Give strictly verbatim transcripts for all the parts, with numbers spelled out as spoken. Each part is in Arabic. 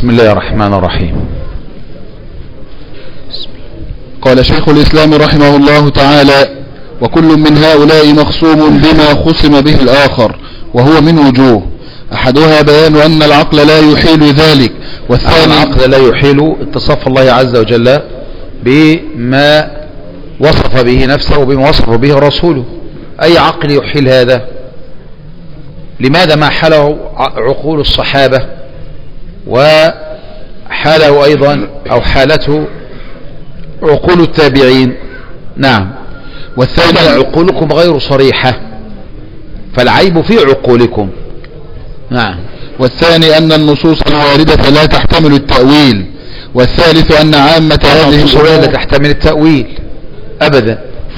بسم الله الرحمن الرحيم. قال شيخ الإسلام رحمه الله تعالى: وكل من هؤلاء مخصوم بما خصم به الآخر، وهو من وجوه. أحدها بيان أن العقل لا يحيل ذلك، والثاني العقل لا يحيل اتصاف الله عز وجل بما وصف به نفسه وبما وصف به رسوله. أي عقل يحيل هذا؟ لماذا ما حاله عقول الصحابة وحاله أيضا أو حالته عقول التابعين؟ نعم. والثاني عقولكم غير صريحة، فالعيب في عقولكم. نعم. والثاني أن النصوص الواردة لا تحتمل التأويل. والثالث أن عامة هذه النصوص لا تحتمل التأويل أبدا.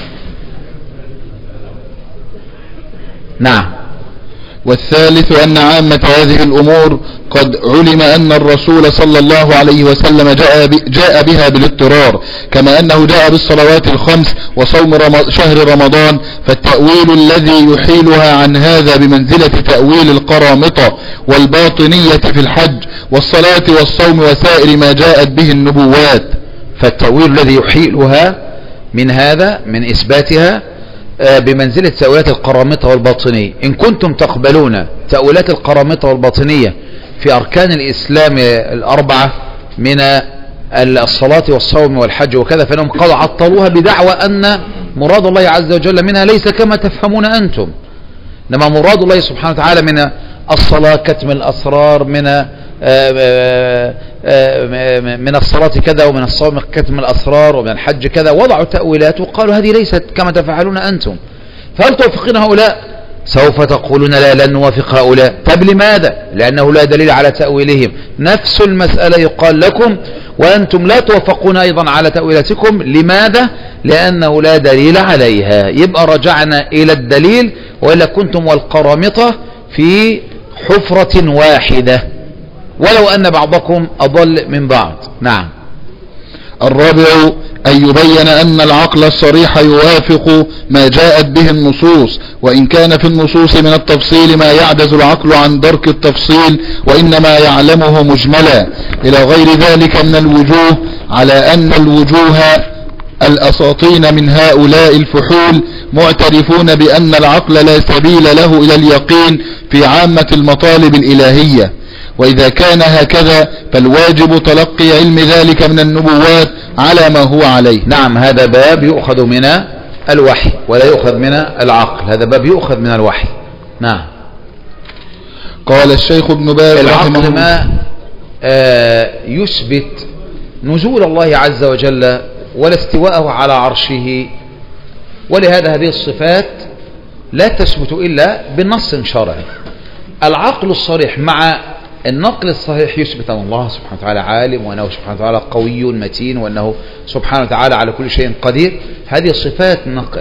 نعم. والثالث أن عامة هذه الأمور قد علم أن الرسول صلى الله عليه وسلم جاء, جاء بها بالاضطرار، كما أنه جاء بالصلوات الخمس وصوم رم... شهر رمضان، فالتأويل الذي يحيلها عن هذا بمنزلة تأويل القرامطة والباطنية في الحج والصلاة والصوم وسائر ما جاءت به النبوات. فالتأويل الذي يحيلها من هذا من إثباتها بمنزلة تأويلات القرامطة والباطنية. إن كنتم تقبلون تأويلات القرامطة والباطنية في أركان الإسلام الأربعة من الصلاة والصوم والحج وكذا، فإنهم قد عطلوها بدعوى أن مراد الله عز وجل منها ليس كما تفهمون أنتم، إنما مراد الله سبحانه وتعالى من الصلاة كتم الأسرار، من من الصلاة كذا، ومن الصوم كتم الأسرار، ومن الحج كذا. وضعوا تأويلات وقالوا هذه ليست كما تفعلون أنتم. فهل توافقون هؤلاء؟ سوف تقولون لا، لن نوافق هؤلاء. طب لماذا؟ لأنه لا دليل على تأويلهم. نفس المسألة يقال لكم وأنتم لا توافقون أيضا على تأويلاتكم. لماذا؟ لأنه لا دليل عليها. يبقى رجعنا إلى الدليل، وإلا كنتم والقرامطة في حفرة واحدة، ولو أن بعضكم أضل من بعض. نعم. الرابع أن يبين أن العقل الصريح يوافق ما جاءت به النصوص، وإن كان في النصوص من التفصيل ما يعجز العقل عن درك التفصيل، وإنما يعلمه مجملا، إلى غير ذلك من الوجوه، على أن الوجوه الأساطين من هؤلاء الفحول معترفون بأن العقل لا سبيل له إلى اليقين في عامة المطالب الإلهية. وإذا كان هكذا فالواجب تلقي علم ذلك من النبوات على ما هو عليه. نعم. هذا باب يؤخذ من الوحي ولا يؤخذ من العقل، هذا باب يؤخذ من الوحي. نعم. قال الشيخ ابن باز العقل ما آه يثبت نزول الله عز وجل ولا استواءه على عرشه، ولهذا هذه الصفات لا تثبت إلا بالنص شرعي. العقل الصريح مع النقل الصحيح يثبت أن الله سبحانه وتعالى عالم، وأنه سبحانه وتعالى قوي متين، وأنه سبحانه وتعالى على كل شيء قدير. هذه صفات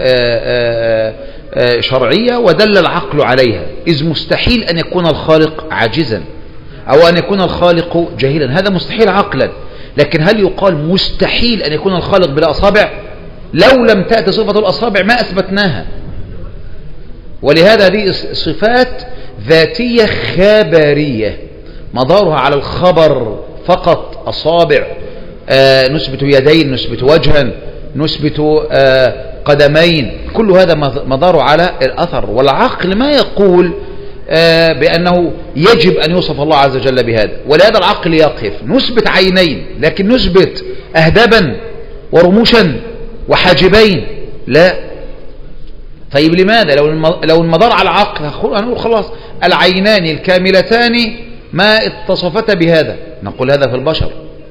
شرعية ودل العقل عليها، إذ مستحيل أن يكون الخالق عاجزا أو أن يكون الخالق جاهلا، هذا مستحيل عقلا. لكن هل يقال مستحيل أن يكون الخالق بلا أصابع؟ لو لم تأتي صفة الأصابع ما أثبتناها. ولهذا هذه صفات ذاتية خبرية مدارها على الخبر فقط. أصابع، آه نثبت يدين، نثبت وجها، نثبت آه قدمين، كل هذا مداره على الأثر. والعقل ما يقول آه بأنه يجب أن يوصف الله عز وجل بهذا، ولهذا العقل يقف. نثبت عينين لكن نثبت أهدابا ورموشا وحاجبين؟ لا. طيب لماذا؟ لو المدار على العقل هنقول خلاص العينان الكاملتان ما اتصفتا بهذا، نقول هذا في البشر.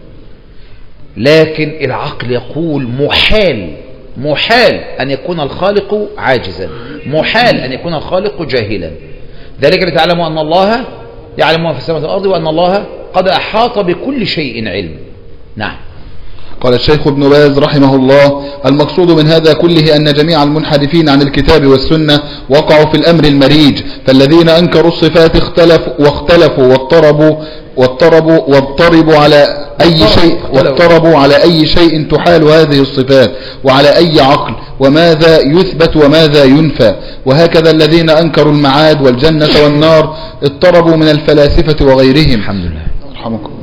لكن العقل يقول محال محال أن يكون الخالق عاجزا، محال أن يكون الخالق جاهلا. ذلك لتعلموا أن الله يعلم ما في السماوات والأرض، وأن الله قد أحاط بكل شيء علم. نعم. قال الشيخ ابن باز رحمه الله: المقصود من هذا كله أن جميع المنحرفين عن الكتاب والسنة وقعوا في الأمر المريج، فالذين أنكروا الصفات اختلفوا واختلفوا واضطربوا واضطربوا واضطربوا على أي شيء واضطربوا على أي شيء تحال هذه الصفات، وعلى أي عقل، وماذا يثبت وماذا ينفى. وهكذا الذين أنكروا المعاد والجنة والنار اضطربوا من الفلاسفة وغيرهم. الحمد لله. رحمكم الله.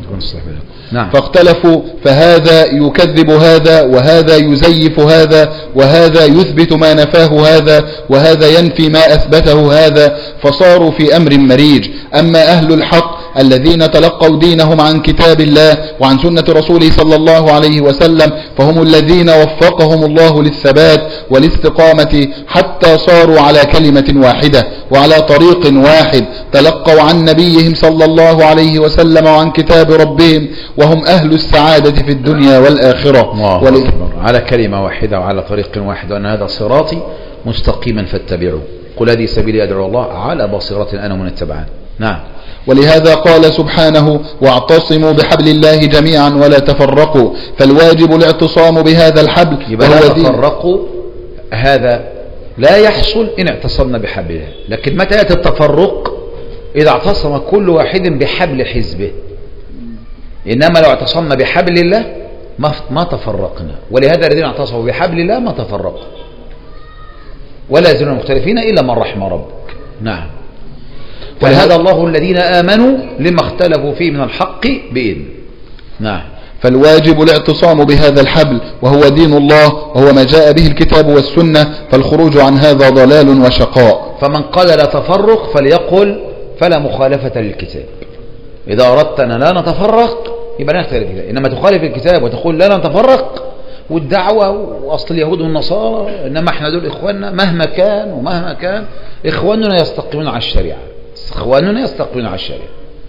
نعم. فاختلفوا، فهذا يكذب هذا، وهذا يزيف هذا، وهذا يثبت ما نفاه هذا، وهذا ينفي ما أثبته هذا، فصاروا في أمر مريج. أما أهل الحق الذين تلقوا دينهم عن كتاب الله وعن سنة رسوله صلى الله عليه وسلم، فهم الذين وفقهم الله للثبات والاستقامة حتى صاروا على كلمة واحدة وعلى طريق واحد، تلقوا عن نبيهم صلى الله عليه وسلم وعن كتاب ربهم، وهم أهل السعادة في الدنيا والآخرة. ول... على كلمة واحدة وعلى طريق واحد، وأن هذا صراطي مستقيما فاتبعوه، قل هذه سبيلي أدعو الله على بصيرة أنا ومن اتبعان. نعم. ولهذا قال سبحانه: واعتصموا بحبل الله جميعا ولا تفرقوا. فالواجب الاعتصام بهذا الحبل. يبقى لا تفرقوا، هذا لا يحصل إن اعتصمنا بحبل الله. لكن متى يأتي التفرق؟ إذا اعتصم كل واحد بحبل حزبه. إنما لو اعتصمنا بحبل الله ما ما تفرقنا. ولهذا الذين اعتصموا بحبل الله ما تفرقوا ولا يزالون مختلفين إلا من رحم ربك. نعم. ولهذا الله الذين آمنوا لما اختلفوا فيه من الحق بإذن. نعم. فالواجب الاعتصام بهذا الحبل وهو دين الله، وهو ما جاء به الكتاب والسنة، فالخروج عن هذا ضلال وشقاء. فمن قال لا تفرق فليقل فلا مخالفة للكتاب. إذا أردت أن لا نتفرق يبقى نختلف الكتاب، إنما تخالف الكتاب وتقول لا نتفرق، والدعوة وأصل اليهود والنصارى إنما احنا دول إخواننا مهما كان ومهما كان، إخواننا يستقيمون على الشريعة، إخواننا يستقيمون على الشريعة.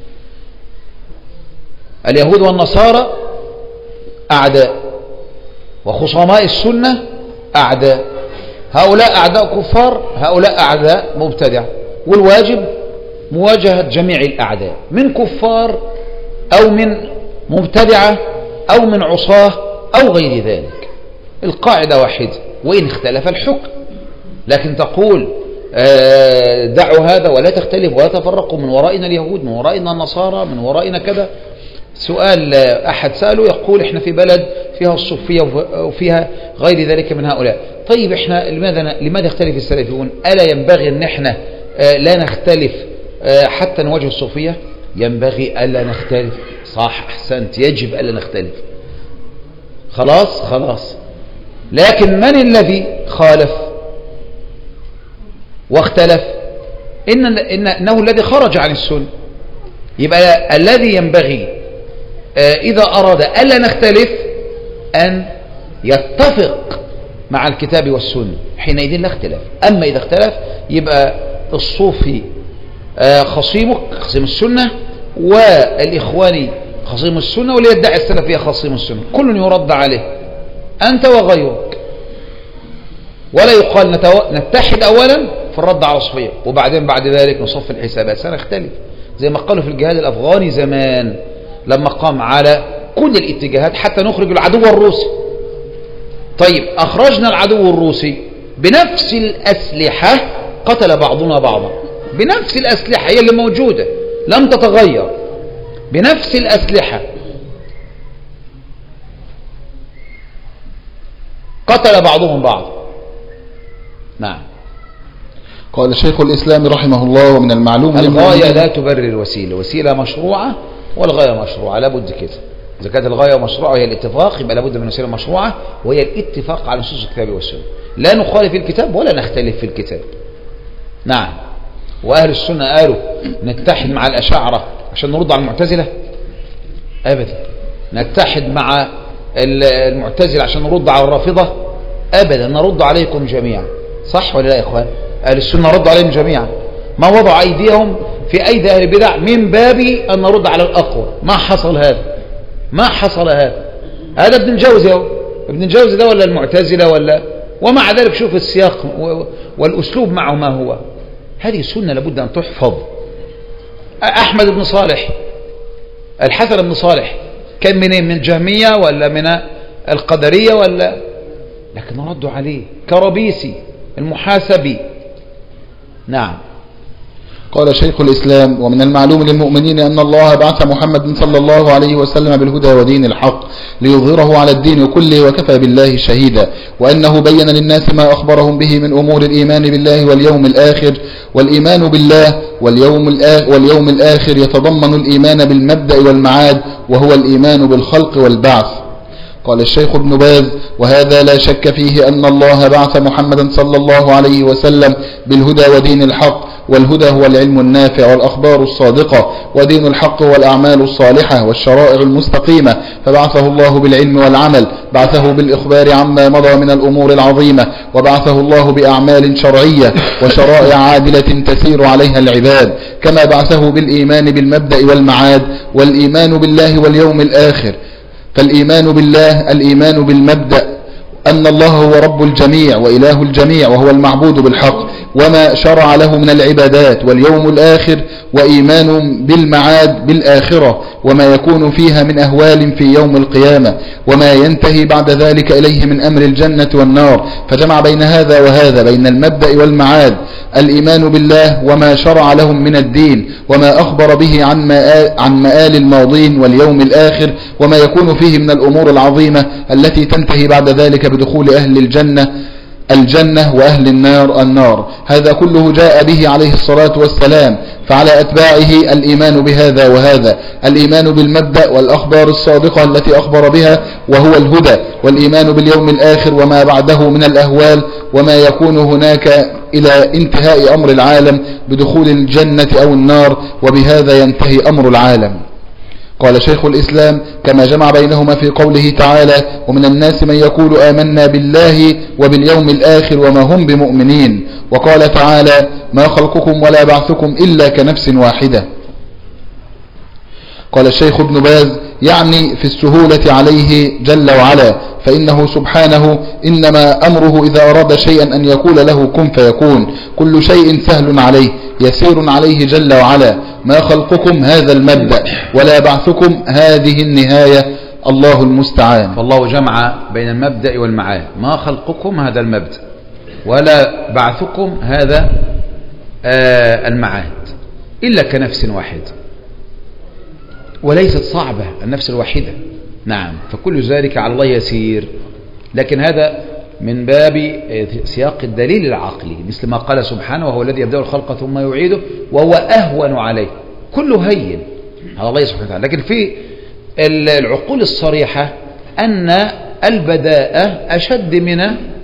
اليهود والنصارى أعداء، وخصماء السنة أعداء. هؤلاء أعداء كفار، هؤلاء أعداء مبتدع، والواجب مواجهة جميع الأعداء من كفار أو من مبتدعة أو من عصاه أو غير ذلك. القاعدة واحدة وإن اختلف الحكم، لكن تقول دعوا هذا ولا تختلف ولا تفرقوا، من ورائنا اليهود، من ورائنا النصارى، من ورائنا كذا. سؤال أحد سأله يقول احنا في بلد فيها الصوفية وفيها غير ذلك من هؤلاء، طيب احنا لماذا لماذا يختلف السلفيون؟ ألا ينبغي ان احنا لا نختلف حتى نواجه الصوفية؟ ينبغي ألا نختلف. صح، أحسنت، يجب ألا نختلف. خلاص خلاص. لكن من الذي خالف واختلف؟ إن إنه الذي خرج عن السنة. يبقى الذي ينبغي إذا أراد ألا نختلف أن يتفق مع الكتاب والسنة، حينئذ لا اختلاف. أما إذا اختلف يبقى الصوفي خصيمك خصيم السنة، والإخواني خصيم السنة، واللي يدعي السلفية خصيم السنة، كل يرد عليه أنت وغيرك. ولا يقال نتحد أولا في الرد على الصوفية وبعدين بعد ذلك نصف الحسابات، سنختلف. زي ما قالوا في الجهاد الأفغاني زمان لما قام على كل الاتجاهات حتى نخرج العدو الروسي. طيب أخرجنا العدو الروسي بنفس الأسلحة، قتل بعضنا بعضا بنفس الأسلحة هي اللي موجودة لم تتغير، بنفس الأسلحة قتل بعضهم بعض. نعم. قال شيخ الإسلام رحمه الله: ومن المعلوم الغاية لا تبرر الوسيلة، وسيلة مشروعة والغاية مشروعة، لابد كده. إذا كانت الغاية مشروعة وهي الاتفاق يبقى لابد من وسيلة مشروعة وهي الاتفاق على نصوص الكتاب والسنة، لا نخالف الكتاب ولا نختلف في الكتاب. نعم. وأهل السنة قالوا نتحد مع الأشاعرة عشان نرد على المعتزلة؟ أبدا. نتحد مع المعتزلة عشان نرد على الرافضة؟ أبدا. نرد عليكم جميعا. صح ولا لا يا إخوان؟ أهل السنة رد عليهم جميعا، ما وضع أيديهم في أيدي أهل البدع من باب أن نرد على الأقوى. ما حصل هذا، ما حصل هذا. هذا ابن الجوزي اهو، ابن الجوزي ده ولا المعتزلة ولا، ومع ذلك شوف السياق والأسلوب معه ما هو. هذه السنة لابد أن تحفظ. أحمد بن صالح، الحسن بن صالح كان منين؟ من الجهمية ولا من القدرية ولا؟ لكن ردوا عليه. كربيسي المحاسبي. نعم. قال شيخ الإسلام: ومن المعلوم للمؤمنين أن الله بعث محمد صلى الله عليه وسلم بالهدى ودين الحق ليظهره على الدين كله وكفى بالله شهيدا، وأنه بين للناس ما أخبرهم به من أمور الإيمان بالله واليوم الآخر، والإيمان بالله واليوم الآخر, واليوم الآخر يتضمن الإيمان بالمبدأ والمعاد، وهو الإيمان بالخلق والبعث. قال الشيخ ابن باز: وهذا لا شك فيه أن الله بعث محمدا صلى الله عليه وسلم بالهدى ودين الحق، والهدى هو العلم النافع والأخبار الصادقة، ودين الحق هو الأعمال الصالحة والشرائع المستقيمة، فبعثه الله بالعلم والعمل، بعثه بالإخبار عما مضى من الأمور العظيمة، وبعثه الله بأعمال شرعية وشرائع عادلة تسير عليها العباد، كما بعثه بالإيمان بالمبدأ والمعاد والإيمان بالله واليوم الآخر. فالإيمان بالله الإيمان بالمبدأ أن الله هو رب الجميع وإله الجميع وهو المعبود بالحق وما شرع له من العبادات، واليوم الآخر وإيمان بالمعاد بالآخرة وما يكون فيها من أهوال في يوم القيامة وما ينتهي بعد ذلك إليه من أمر الجنة والنار، فجمع بين هذا وهذا، بين المبدأ والمعاد. الإيمان بالله وما شرع لهم من الدين وما أخبر به عن مآل, عن مآل الماضين واليوم الآخر وما يكون فيه من الأمور العظيمة التي تنتهي بعد ذلك بدخول أهل الجنة الجنة وأهل النار النار. هذا كله جاء به عليه الصلاة والسلام، فعلى أتباعه الإيمان بهذا وهذا، الإيمان بالمبدأ والأخبار الصادقة التي أخبر بها وهو الهدى، والإيمان باليوم الآخر وما بعده من الأهوال وما يكون هناك إلى انتهاء أمر العالم بدخول الجنة أو النار، وبهذا ينتهي أمر العالم. قال شيخ الإسلام: كما جمع بينهما في قوله تعالى: ومن الناس من يقول آمنا بالله وباليوم الآخر وما هم بمؤمنين. وقال تعالى: ما خلقكم ولا بعثكم إلا كنفس واحدة. قال الشيخ ابن باز: يعني في السهولة عليه جل وعلا، فإنه سبحانه إنما أمره إذا أراد شيئا أن يقول له كن فيكون، كل شيء سهل عليه يسير عليه جل وعلا. ما خلقكم هذا المبدأ ولا بعثكم هذه النهاية، الله المستعان. فالله جمع بين المبدأ والمعاد، ما خلقكم هذا المبدأ ولا بعثكم هذا آه المعاد إلا كنفس واحدة، وليست صعبة النفس الواحدة، نعم، فكل ذلك على الله يسير. لكن هذا من باب سياق الدليل العقلي، مثل ما قال سبحانه: وهو الذي يبدأ الخلق ثم يعيده وهو أهون عليه، كله هين على الله سبحانه وتعالى. لكن في العقول الصريحة أن البداءة أشد من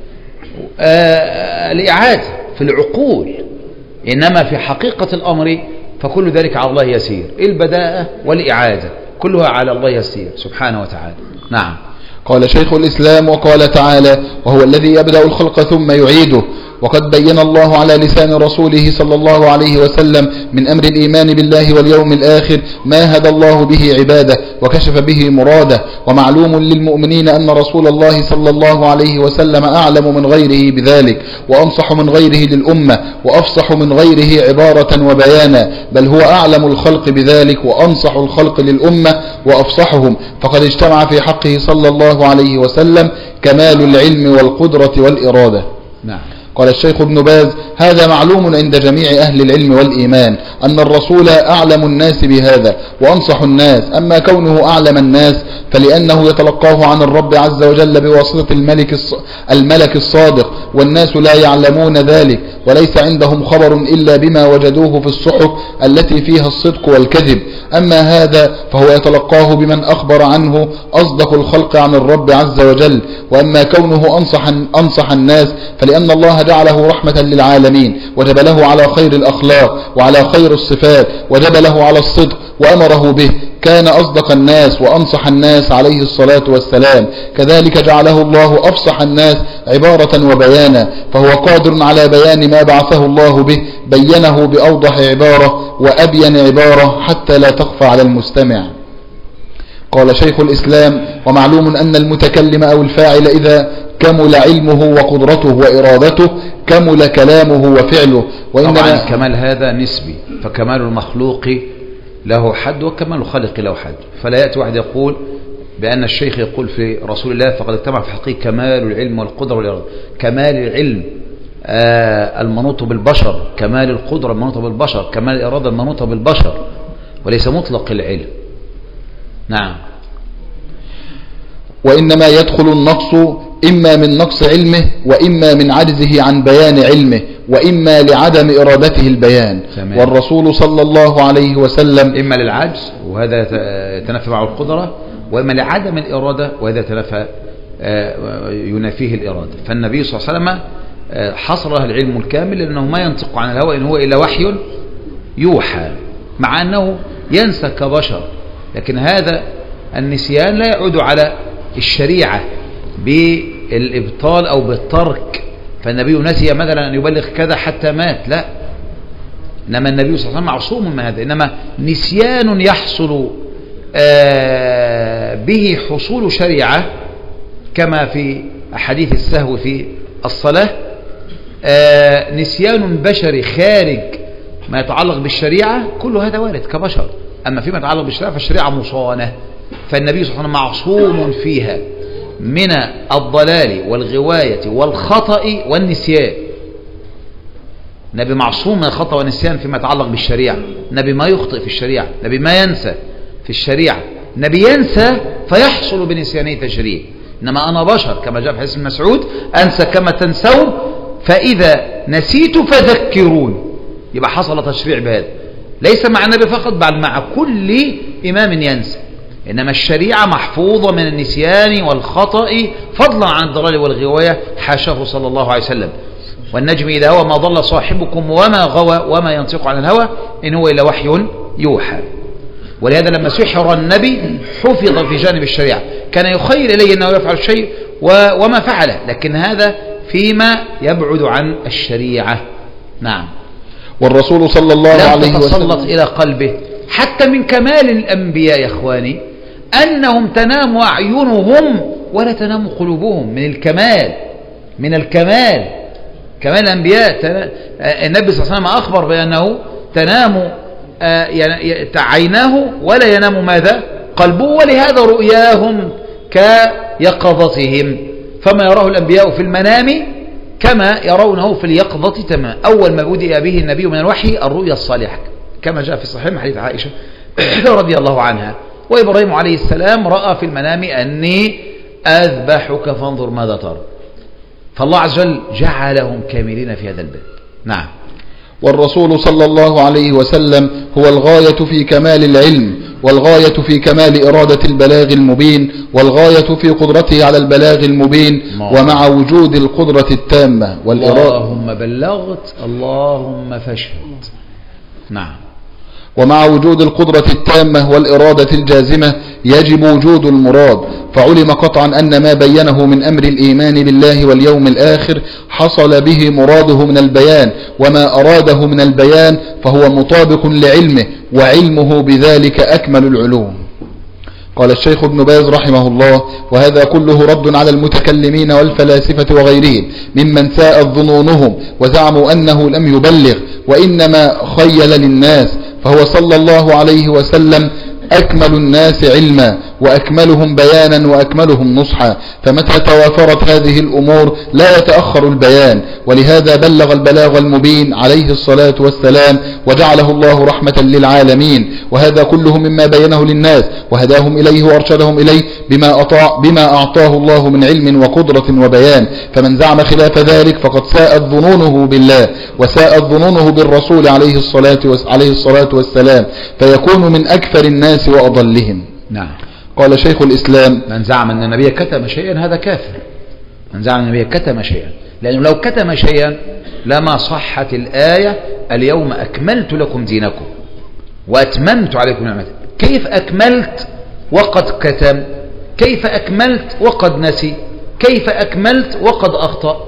الإعادة في العقول، إنما في حقيقة الأمر فكل ذلك على الله يسير، البداءة والإعادة كلها على الله يسير سبحانه وتعالى. نعم. قال شيخ الإسلام: وقال تعالى: وهو الذي يبدأ الخلق ثم يعيده. وقد بين الله على لسان رسوله صلى الله عليه وسلم من أمر الإيمان بالله واليوم الآخر ما هدى الله به عباده وكشف به مراده، ومعلوم للمؤمنين أن رسول الله صلى الله عليه وسلم أعلم من غيره بذلك، وأنصح من غيره للأمة، وأفصح من غيره عبارة وبيانا، بل هو أعلم الخلق بذلك وأنصح الخلق للأمة وأفصحهم، فقد اجتمع في حقه صلى الله عليه وسلم كمال العلم والقدرة والإرادة. نعم. قال الشيخ ابن باز: هذا معلوم عند جميع أهل العلم والإيمان أن الرسول أعلم الناس بهذا وأنصح الناس، أما كونه أعلم الناس فلأنه يتلقاه عن الرب عز وجل بواسطة الملك الملك الصادق، والناس لا يعلمون ذلك، وليس عندهم خبر إلا بما وجدوه في الصحف التي فيها الصدق والكذب. أما هذا فهو يتلقاه بمن أخبر عنه أصدق الخلق عن الرب عز وجل. وأما كونه أنصح, أنصح الناس فلأن الله جعله رحمة للعالمين، وجبله على خير الأخلاق وعلى خير الصفات، وجبله على الصدق وأمره به، كان أصدق الناس وأنصح الناس عليه الصلاة والسلام. كذلك جعله الله أفصح الناس عبارة وبيانا، فهو قادر على بيان ما بعثه الله به، بينه بأوضح عبارة وأبين عبارة حتى لا تخفى على المستمع. قال شيخ الإسلام: ومعلوم أن المتكلم أو الفاعل إذا كمل علمه وقدرته وإرادته كمل كلامه وفعله. وإنما طبعا الكمال هذا نسبي، فكمال المخلوق له حد وكمال الخالق له حد، فلا يأتي واحد يقول بأن الشيخ يقول في رسول الله فقد اجتمع في حقيقة كمال العلم والقدرة والإرادة. كمال العلم المنوط بالبشر، كمال القدرة المنوطة بالبشر، كمال الإرادة المنوطة بالبشر، وليس مطلق العلم. نعم. وإنما يدخل النقص إما من نقص علمه، وإما من عجزه عن بيان علمه، وإما لعدم إرادته البيان. تمام. والرسول صلى الله عليه وسلم إما للعجز وهذا يتنافى مع القدرة، وإما لعدم الإرادة وهذا يتنافى ينافيه الإرادة. فالنبي صلى الله عليه وسلم حصل له العلم الكامل، لأنه ما ينطق عن الهوى إن هو إلا وحي يوحى، مع أنه ينسى كبشر، لكن هذا النسيان لا يعود على الشريعة بالإبطال أو بالترك. فالنبي نسي مثلا أن يبلغ كذا حتى مات، لا، إنما النبي صلى الله عليه وسلم معصوم من هذا، إنما نسيان يحصل به حصول شريعة كما في أحاديث السهو في الصلاة، نسيان بشري خارج ما يتعلق بالشريعة، كل هذا وارد كبشر. أما فيما يتعلق بالشريعة فالشريعة مصانة، فالنبي صلى الله عليه وسلم معصوم فيها من الضلال والغواية والخطأ والنسيان. نبي معصوم من الخطأ والنسيان فيما يتعلق بالشريعة، نبي ما يخطئ في الشريعة، نبي ما ينسى في الشريعة، نبي ينسى فيحصل بنسيانه تشريع. إنما أنا بشر كما جاء في حديث مسعود، أنسى كما تنسون فإذا نسيت فذكرون. يبقى حصل تشريع بهذا، ليس مع النبي فقط بل مع كل إمام ينسى. إنما الشريعة محفوظة من النسيان والخطأ فضلا عن الضلال والغواية، حاشاه صلى الله عليه وسلم. والنجم إذا هوى ما ضل صاحبكم وما غوى وما ينطق عن الهوى إن هو إلا وحي يوحى. ولهذا لما سحر النبي حفظ في جانب الشريعة، كان يخيل إليه أنه يفعل شيء وما فعله، لكن هذا فيما يبعد عن الشريعة. نعم. والرسول صلى الله عليه وسلم تتسلط إلى قلبه. حتى من كمال الأنبياء يا إخواني أنهم تنام أعينهم ولا تنام قلوبهم، من الكمال، من الكمال كمال الأنبياء. النبي صلى الله عليه وسلم أخبر بأنه تنام عيناه ولا ينام ماذا؟ قلبه، ولهذا رؤياهم كيقظتهم، فما يراه الأنبياء في المنام كما يرونه في اليقظة تماما. أول ما بدأ به النبي من الوحي الرؤيا الصالحة، كما جاء في صحيح حديث عائشة رضي الله عنها. وإبراهيم عليه السلام رأى في المنام أني أذبحك فانظر ماذا ترى. فالله عز وجل جعلهم كاملين في هذا الباب. نعم. والرسول صلى الله عليه وسلم هو الغاية في كمال العلم، والغاية في كمال إرادة البلاغ المبين، والغاية في قدرته على البلاغ المبين، ومع وجود القدرة التامة والإرادة. اللهم بلغت اللهم فاشهد. نعم. ومع وجود القدرة التامة والإرادة الجازمة يجب وجود المراد، فعلم قطعا أن ما بينه من أمر الإيمان بالله واليوم الآخر حصل به مراده من البيان، وما أراده من البيان فهو مطابق لعلمه، وعلمه بذلك أكمل العلوم. قال الشيخ ابن باز رحمه الله: وهذا كله رد على المتكلمين والفلاسفة وغيرهم ممن ساءت ظنونهم وزعموا أنه لم يبلغ وإنما خيل للناس، فهو صلى الله عليه وسلم أكمل الناس علما وأكملهم بيانا وأكملهم نصحا، فمتى توافرت هذه الأمور لا يتأخر البيان، ولهذا بلغ البلاغ المبين عليه الصلاة والسلام وجعله الله رحمة للعالمين. وهذا كله مما بينه للناس وهداهم إليه وأرشدهم إليه بما, أطاع بما أعطاه الله من علم وقدرة وبيان. فمن زعم خلاف ذلك فقد ساءت ظنونه بالله وساءت ظنونه بالرسول عليه الصلاة عليه الصلاة والسلام، فيكون من أكثر الناس وأضلهم. نعم. قال شيخ الإسلام: من زعم أن النبي كتم شيئا هذا كافر. من زعم أن النبي كتم شيئا، لأنه لو كتم شيئا لما صحت الآية اليوم أكملت لكم دينكم وأتممت عليكم نعمتي. كيف أكملت وقد كتم؟ كيف أكملت وقد نسي؟ كيف أكملت وقد أخطأ؟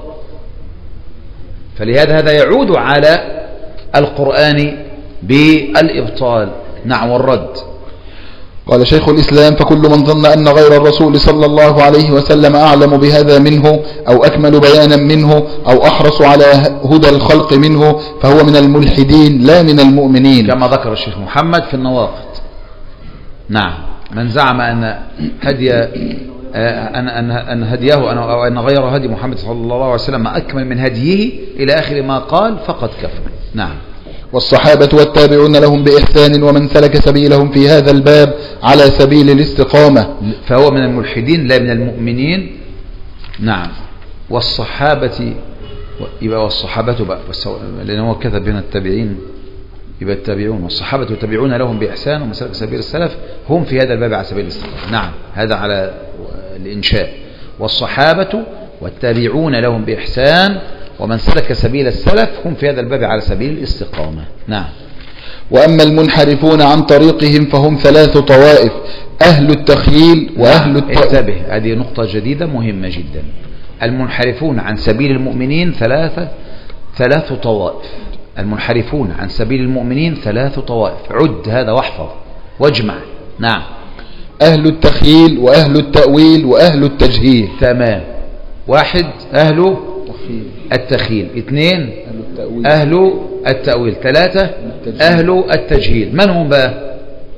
فلهذا هذا يعود على القرآن بالإبطال. نعم. والرد. قال شيخ الإسلام: فكل من ظن أن غير الرسول صلى الله عليه وسلم أعلم بهذا منه أو أكمل بيانا منه أو أحرص على هدى الخلق منه فهو من الملحدين لا من المؤمنين، كما ذكر الشيخ محمد في النواقض. نعم. من زعم أن هدي أن, أن, أن هديه أو أن غير هدي محمد صلى الله عليه وسلم أكمل من هديه إلى آخر ما قال فقد كفر. نعم. والصحابة والتابعون لهم بإحسان ومن سلك سبيلهم في هذا الباب على سبيل الاستقامة. فهو من الملحدين لا من المؤمنين. نعم. والصحابة يبقى والصحابة بقى لأنه هو كتب بين التابعين يبقى التابعون والصحابة والتابعون لهم بإحسان ومن سلك سبيل السلف هم في هذا الباب على سبيل الاستقامة. نعم هذا على الإنشاء. والصحابة والتابعون لهم بإحسان ومن سلك سبيل السلف هم في هذا الباب على سبيل الاستقامة. نعم. وأما المنحرفون عن طريقهم فهم ثلاث طوائف: أهل التخييل وأهل التأويل. انتبه هذه نقطة جديدة مهمة جدا. المنحرفون عن سبيل المؤمنين ثلاثة ثلاث طوائف. المنحرفون عن سبيل المؤمنين ثلاث طوائف. عد هذا واحفظ واجمع. نعم. أهل التخييل وأهل التأويل وأهل التجهيل. تمام. واحد أهل التخييل. اثنين أهل التأويل. ثلاثة أهل التجهيل. من هم بقى؟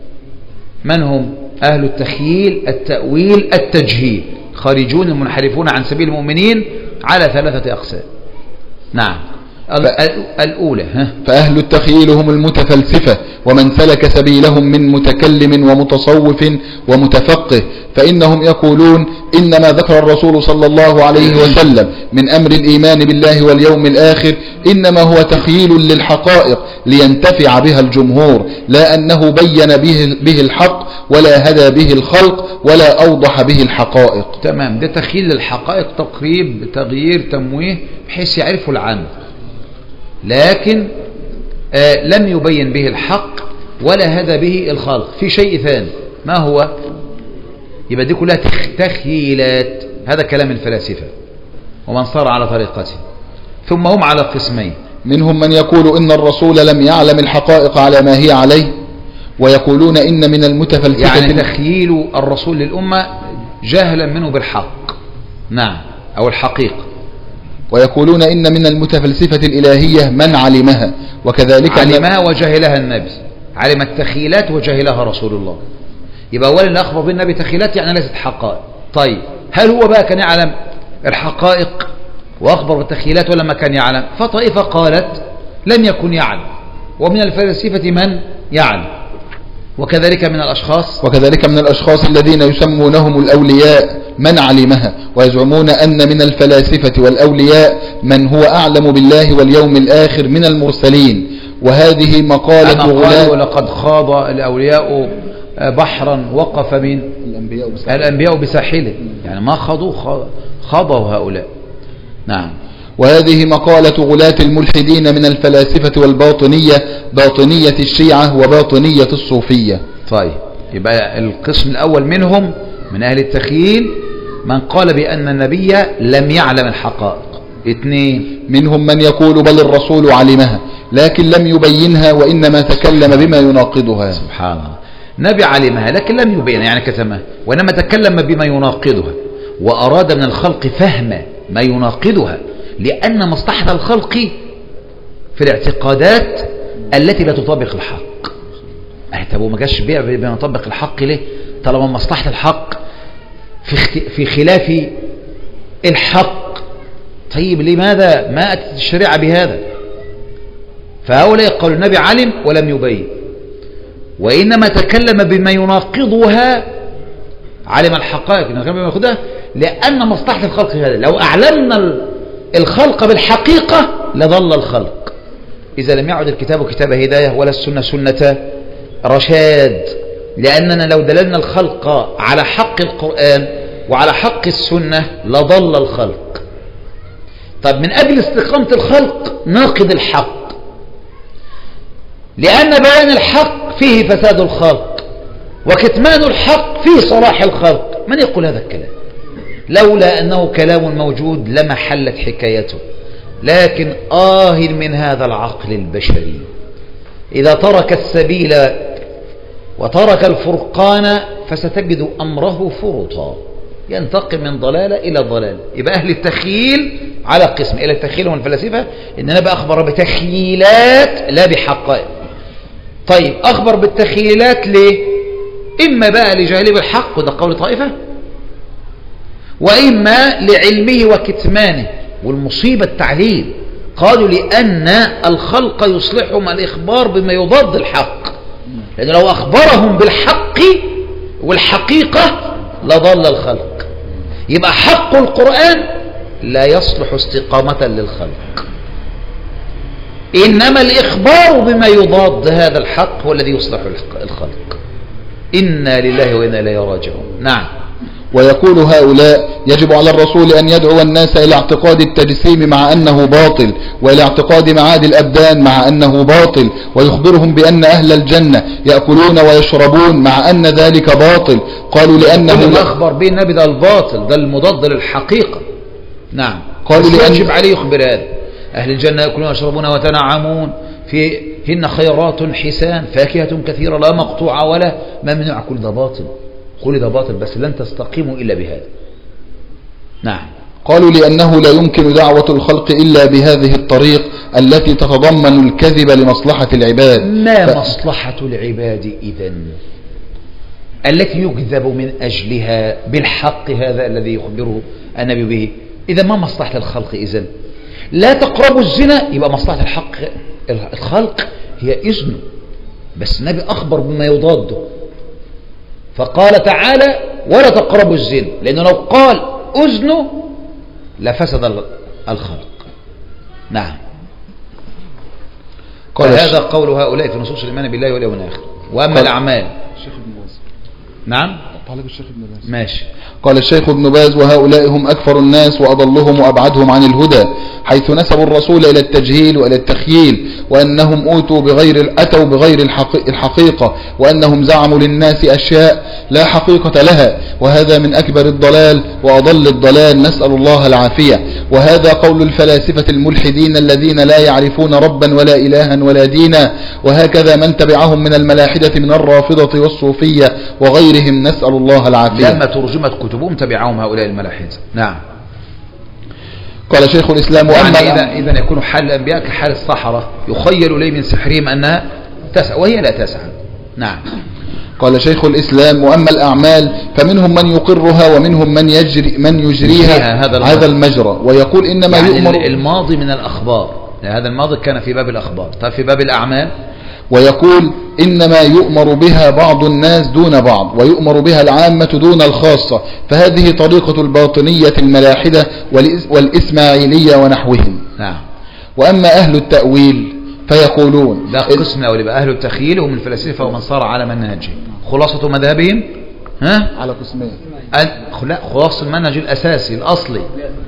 من هم؟ أهل التخييل التأويل التجهيل خارجون المنحرفون عن سبيل المؤمنين على ثلاثة أقسام. نعم. الأولى ها؟ فأهل التخييل هم المتفلسفة ومن سلك سبيلهم من متكلم ومتصوف ومتفقه، فإنهم يقولون إنما ذكر الرسول صلى الله عليه وسلم من أمر الإيمان بالله واليوم الآخر إنما هو تخييل للحقائق لينتفع بها الجمهور، لا أنه بين به, به الحق ولا هدى به الخلق ولا أوضح به الحقائق. تمام. ده تخييل للحقائق تقريب تغيير تمويه بحيث يعرفوا العام، لكن آه لم يبين به الحق ولا هدى به الخلق. في شيء ثاني ما هو؟ يبقى دي كلها تخيلات. هذا كلام الفلاسفة ومن صار على طريقته. ثم هم على قسمين: منهم من يقول إن الرسول لم يعلم الحقائق على ما هي عليه، ويقولون إن من المتفلسفة يعني تخييل الرسول للأمة جهلا منه بالحق. نعم. أو الحقيقة. ويقولون إن من المتفلسفة الإلهية من علمها، وكذلك علمها وجهلها النبي. علم التخيلات وجهلها رسول الله. يبقى أولا اللي أخبر بالنبي تخيلات يعني ليست حقائق. طيب هل هو بقى كان يعلم الحقائق وأخبر بالتخيلات ولا ما كان يعلم؟ فطائفة قالت لم يكن يعلم، ومن الفلاسفة من يعلم، وكذلك من الأشخاص وكذلك من الأشخاص الذين يسمونهم الأولياء من علمها، ويزعمون أن من الفلاسفة والأولياء من هو أعلم بالله واليوم الآخر من المرسلين. وهذه مقالة غلاة. ولقد خاض الأولياء بحرا وقف من الأنبياء بساحله, الأنبياء بساحله. يعني ما خاضوا خاضوا هؤلاء. نعم. وهذه مقالة غلاة الملحدين من الفلاسفة والباطنية، باطنية الشيعة وباطنية الصوفية. طيب يبقى القسم الأول منهم من أهل التخييل من قال بأن النبي لم يعلم الحقائق. اثنين منهم من يقول بل الرسول علمها لكن لم يبينها وإنما تكلم بما يناقضها. سبحان الله. نبي علمها لكن لم يبينها يعني كتمها، وإنما تكلم بما يناقضها وأراد من الخلق فهم ما يناقضها، لأن مصلحة الخلق في الاعتقادات التي لا تطابق الحق. طب وما جاش بيع بما يطبق الحق ليه؟ طالما مصلحة الحق في في خلاف الحق. طيب لماذا ما أتت الشريعة بهذا؟ فهؤلاء قالوا النبي علم ولم يبين، وإنما تكلم بما يناقضها. علم الحقائق بما يناقضها لأن مصلحة الخلق هذا. لو أعلمنا الخلق بالحقيقة لضل الخلق. إذا لم يعد الكتاب كتاب هداية ولا السنة سنة رشاد، لأننا لو دللنا الخلق على حق القرآن وعلى حق السنة لضل الخلق. طب من أجل استقامة الخلق ناقض الحق، لأن بيان الحق فيه فساد الخلق وكتمان الحق فيه صلاح الخلق. من يقول هذا الكلام؟ لولا أنه كلام موجود لما حلت حكايته. لكن آه من هذا العقل البشري إذا ترك السبيل وترك الفرقان فستجد أمره فرطا ينتقل من ضلالة إلى ضلال. يبقى أهل التخييل على قسم: إلى التخييل والفلاسفة إننا بقى أخبر بتخييلات لا بحقائق. طيب أخبر بالتخييلات ليه؟ إما بقى لجانب الحق وده قول طائفة، وإما لعلمه وكتمانه. والمصيبة التعليل، قالوا لأن الخلق يصلحهم الإخبار بما يضاد الحق، لأن لو أخبرهم بالحق والحقيقة لضل الخلق. يبقى حق القرآن لا يصلح استقامة للخلق، إنما الإخبار بما يضاد هذا الحق هو الذي يصلح الخلق. إنا لله وإنا إليه راجعون. نعم. ويقول هؤلاء يجب على الرسول أن يدعو الناس إلى اعتقاد التجسيم مع أنه باطل، وإلى اعتقاد معاد الأبدان مع أنه باطل، ويخبرهم بأن أهل الجنة يأكلون ويشربون مع أن ذلك باطل. قالوا لأنه كل ما أخبر به النبي ده الباطل، ده المضاد للحقيقة. نعم. قالوا لأن يجب عليه يخبر هذا. أهل الجنة يأكلون ويشربون ويتنعمون فيهن خيرات حسان فاكهة كثيرة لا مقطوعة ولا ممنوع. كل ده باطل، كل ده باطل، بس لن تستقيموا إلا بهذا. نعم. قالوا لأنه لا يمكن دعوة الخلق إلا بهذه الطريق التي تتضمن الكذب لمصلحة العباد. ما ف... مصلحة العباد إذن التي يكذب من أجلها بالحق هذا الذي يخبره النبي به؟ إذا ما مصلحة الخلق؟ إذن لا تقربوا الزنا، يبقى مصلحة الحق الخلق هي إذنه، بس النبي أخبر بما يضاده، فقال تعالى ولا تقربوا الزنا، لأنه لو قال أذنه لفسد الخلق. نعم. قال هذا قول هؤلاء في نصوص الإيمان بالله واليوم الآخر. وأما الأعمال. الشيخ ابن باز. نعم. طالب الشيخ ابن باز. ماشي. قال الشيخ ابن باز وهؤلاء هم أكثر الناس وأضلهم وأبعدهم عن الهدى، حيث نسبوا الرسول إلى التجهيل وإلى التخييل، وأنهم أوتوا بغير أتوا بغير الحقيقة، وأنهم زعموا للناس أشياء لا حقيقة لها، وهذا من أكبر الضلال وأضل الضلال، نسأل الله العافية. وهذا قول الفلاسفة الملحدين الذين لا يعرفون ربا ولا إلها ولا دينا، وهكذا من تبعهم من الملاحدة من الرافضة والصوفية وغيرهم، نسأل الله العافية. لما ترجمت كتبهم تبعهم هؤلاء الملاحدة. نعم. قال شيخ الإسلام وأما يعني إذا, إذا يكون حال الأنبياء كحال الصحراء، يخيل إليه من سحرهم أنها تسعى وهي لا تسعى. نعم. قال شيخ الإسلام وأما الأعمال فمنهم من يقرها ومنهم من يجري من يجريها هذا, هذا المجرى، ويقول إنما يعني يؤمر الماضي من الأخبار، هذا الماضي كان في باب الأخبار. طيب في باب الأعمال ويقول إنما يؤمر بها بعض الناس دون بعض، ويؤمر بها العامة دون الخاصة، فهذه طريقة الباطنية الملاحدة والإسماعيلية ونحوهم. نعم. وأما أهل التأويل فيقولون ده قسم أولي بقى. أهل التخيل هم الفلاسفة ومن صار على منهجهم. خلاصة مذهبهم ها؟ على قسمين. لا، خلاصة المنهج الأساسي الأصلي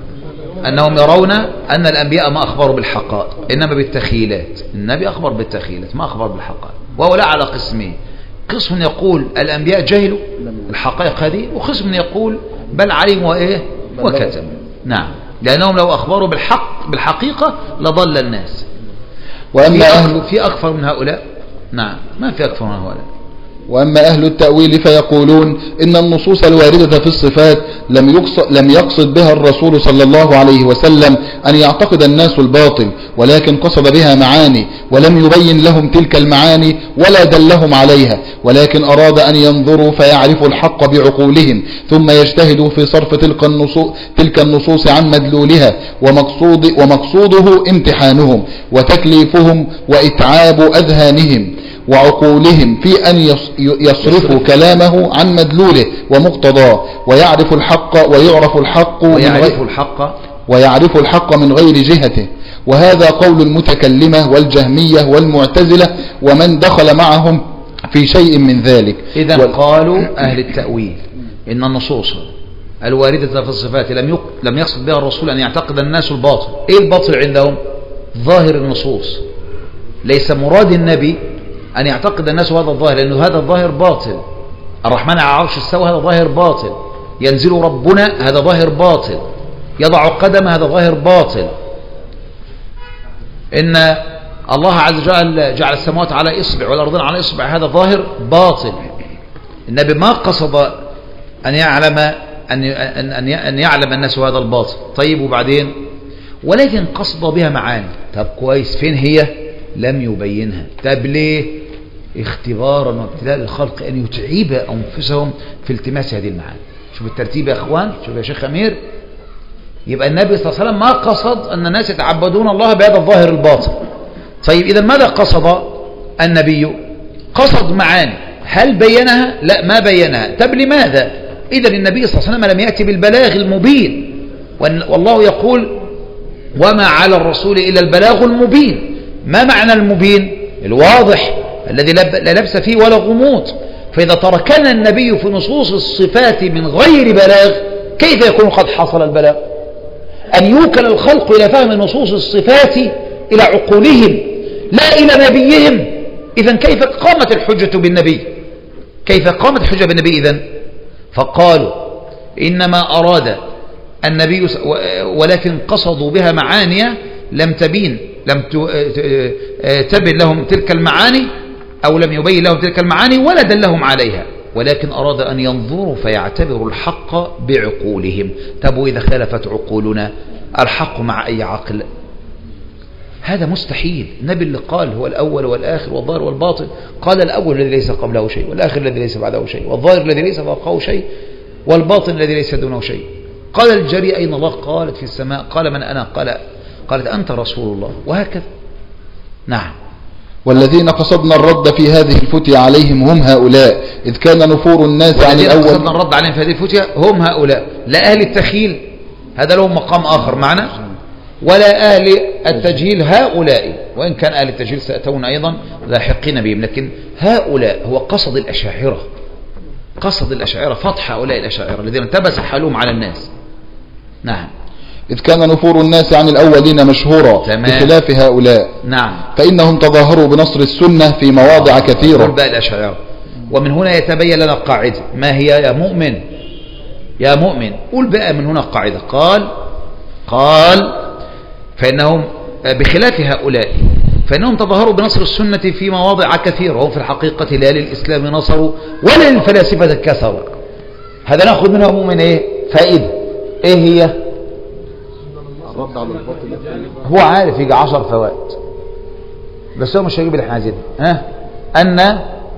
أنهم يرون أن الأنبياء ما أخبروا بالحقائق إنما بالتخيلات. النبي أخبر بالتخيلات ما أخبر بالحقائق. وهؤلاء على قسمين، قسم يقول الأنبياء جهلوا الحقائق هذه، وقسم يقول بل علموا وإيه وكتبوا. نعم. لأنهم لو أخبروا بالحق بالحقيقة لضل الناس. وأما أهل في أكثر من هؤلاء. نعم، ما في أكثر من هؤلاء. وأما أهل التأويل فيقولون إن النصوص الواردة في الصفات لم يقصد, لم يقصد بها الرسول صلى الله عليه وسلم أن يعتقد الناس الباطل، ولكن قصد بها معاني، ولم يبين لهم تلك المعاني ولا دلهم عليها، ولكن أراد أن ينظروا فيعرفوا الحق بعقولهم، ثم يجتهدوا في صرف تلك النصوص, تلك النصوص عن مدلولها، ومقصود ومقصوده امتحانهم وتكليفهم وإتعاب أذهانهم وعقولهم في أن يصرفوا كلامه عن مدلوله ومقتضاه، ويعرف الحق ويعرف الحق ويعرف الحق ويعرف الحق من غير جهته. وهذا قول المتكلمة والجهمية والمعتزلة ومن دخل معهم في شيء من ذلك. إذن و... قالوا أهل التأويل إن النصوص الواردة في الصفات لم يق... لم يقصد بها الرسول أن يعتقد الناس الباطل. إيه الباطل عندهم؟ ظاهر النصوص. ليس مراد النبي أن يعتقد الناس هذا الظاهر، لأنه هذا الظاهر باطل. الرحمن على العرش استوى، هذا ظاهر باطل. ينزل ربنا، هذا ظاهر باطل. يضع قدم، هذا ظاهر باطل. إن الله عز وجل جعل السماوات على إصبع والأرضين على إصبع، هذا ظاهر باطل. النبي ما قصد أن يعلم أن أن يعلم الناس هذا الباطل. طيب وبعدين؟ ولكن قصد بها معاني. طب كويس، فين هي؟ لم يبينها. طب ليه؟ اختبارا وابتلاء الخلق أن يتعب أنفسهم في التماس هذه المعاني. شوف الترتيب يا اخوان، شوف يا شيخ امير. يبقى النبي صلى الله عليه وسلم ما قصد ان الناس يتعبدون الله بهذا الظاهر الباطن. طيب اذا ماذا قصد النبي؟ قصد معاني، هل بينها؟ لا ما بينها. طب لماذا؟ اذا النبي صلى الله عليه وسلم لم يأتي بالبلاغ المبين، والله يقول وما على الرسول الا البلاغ المبين. ما معنى المبين؟ الواضح الذي لا لبس فيه ولا غموض. فإذا تركنا النبي في نصوص الصفات من غير بلاغ كيف يكون قد حصل البلاغ؟ أن يوكل الخلق إلى فهم نصوص الصفات إلى عقولهم لا إلى نبيهم. إذن كيف قامت الحجة بالنبي؟ كيف قامت الحجة بالنبي إذن؟ فقالوا إنما أراد النبي ولكن قصدوا بها معاني لم تبين لم تبين لهم تلك المعاني أو لم يبين لهم تلك المعاني ولا دلهم عليها، ولكن أراد أن ينظروا فيعتبروا الحق بعقولهم. طب إذا خالفت عقولنا الحق مع أي عقل؟ هذا مستحيل. النبي اللي قال هو الأول والآخر والظاهر والباطن، قال الأول الذي ليس قبله شيء، والآخر الذي ليس بعده شيء، والظاهر الذي ليس فوقه شيء، والباطن الذي ليس دونه شيء. قال الجري أين الله؟ قالت في السماء. قال من أنا؟ قال قالت أنت رسول الله. وهكذا. نعم. والذين قصدنا الرد في هذه الفتية عليهم هم هؤلاء، إذ كان نفور الناس عن الأول. قصدنا الرد عليهم في هذه الفتية هم هؤلاء، لا أهل التخيل هذا لهم مقام آخر معنا، ولا أهل التجهيل هؤلاء، وإن كان أهل التجهيل سأتون أيضا لاحقين بهم، لكن هؤلاء هو قصد الأشاعرة. قصد الأشاعرة فتح هؤلاء الأشاعرة الذين انتبس حالهم على الناس. نعم. إذ كان نفور الناس عن الأولين مشهورا بخلاف هؤلاء. نعم. فإنهم تظاهروا بنصر السنة في مواضع كثيرة. بقى الأشاعرة. ومن هنا يتبين لنا القاعدة. ما هي يا مؤمن؟ يا مؤمن قول بقى من هنا القاعدة. قال قال فإنهم بخلاف هؤلاء فإنهم تظاهروا بنصر السنة في مواضع كثيرة، وهم في الحقيقة لا للإسلام نصروا ولا للفلاسفة كسروا. هذا نأخذ منه مؤمن إيه؟ فائدة. إيه هي؟ رد على الباطل. هو عارف يجي عشر فوائد بس هو مش هيجيب اللي احنا عايزينه. ها أن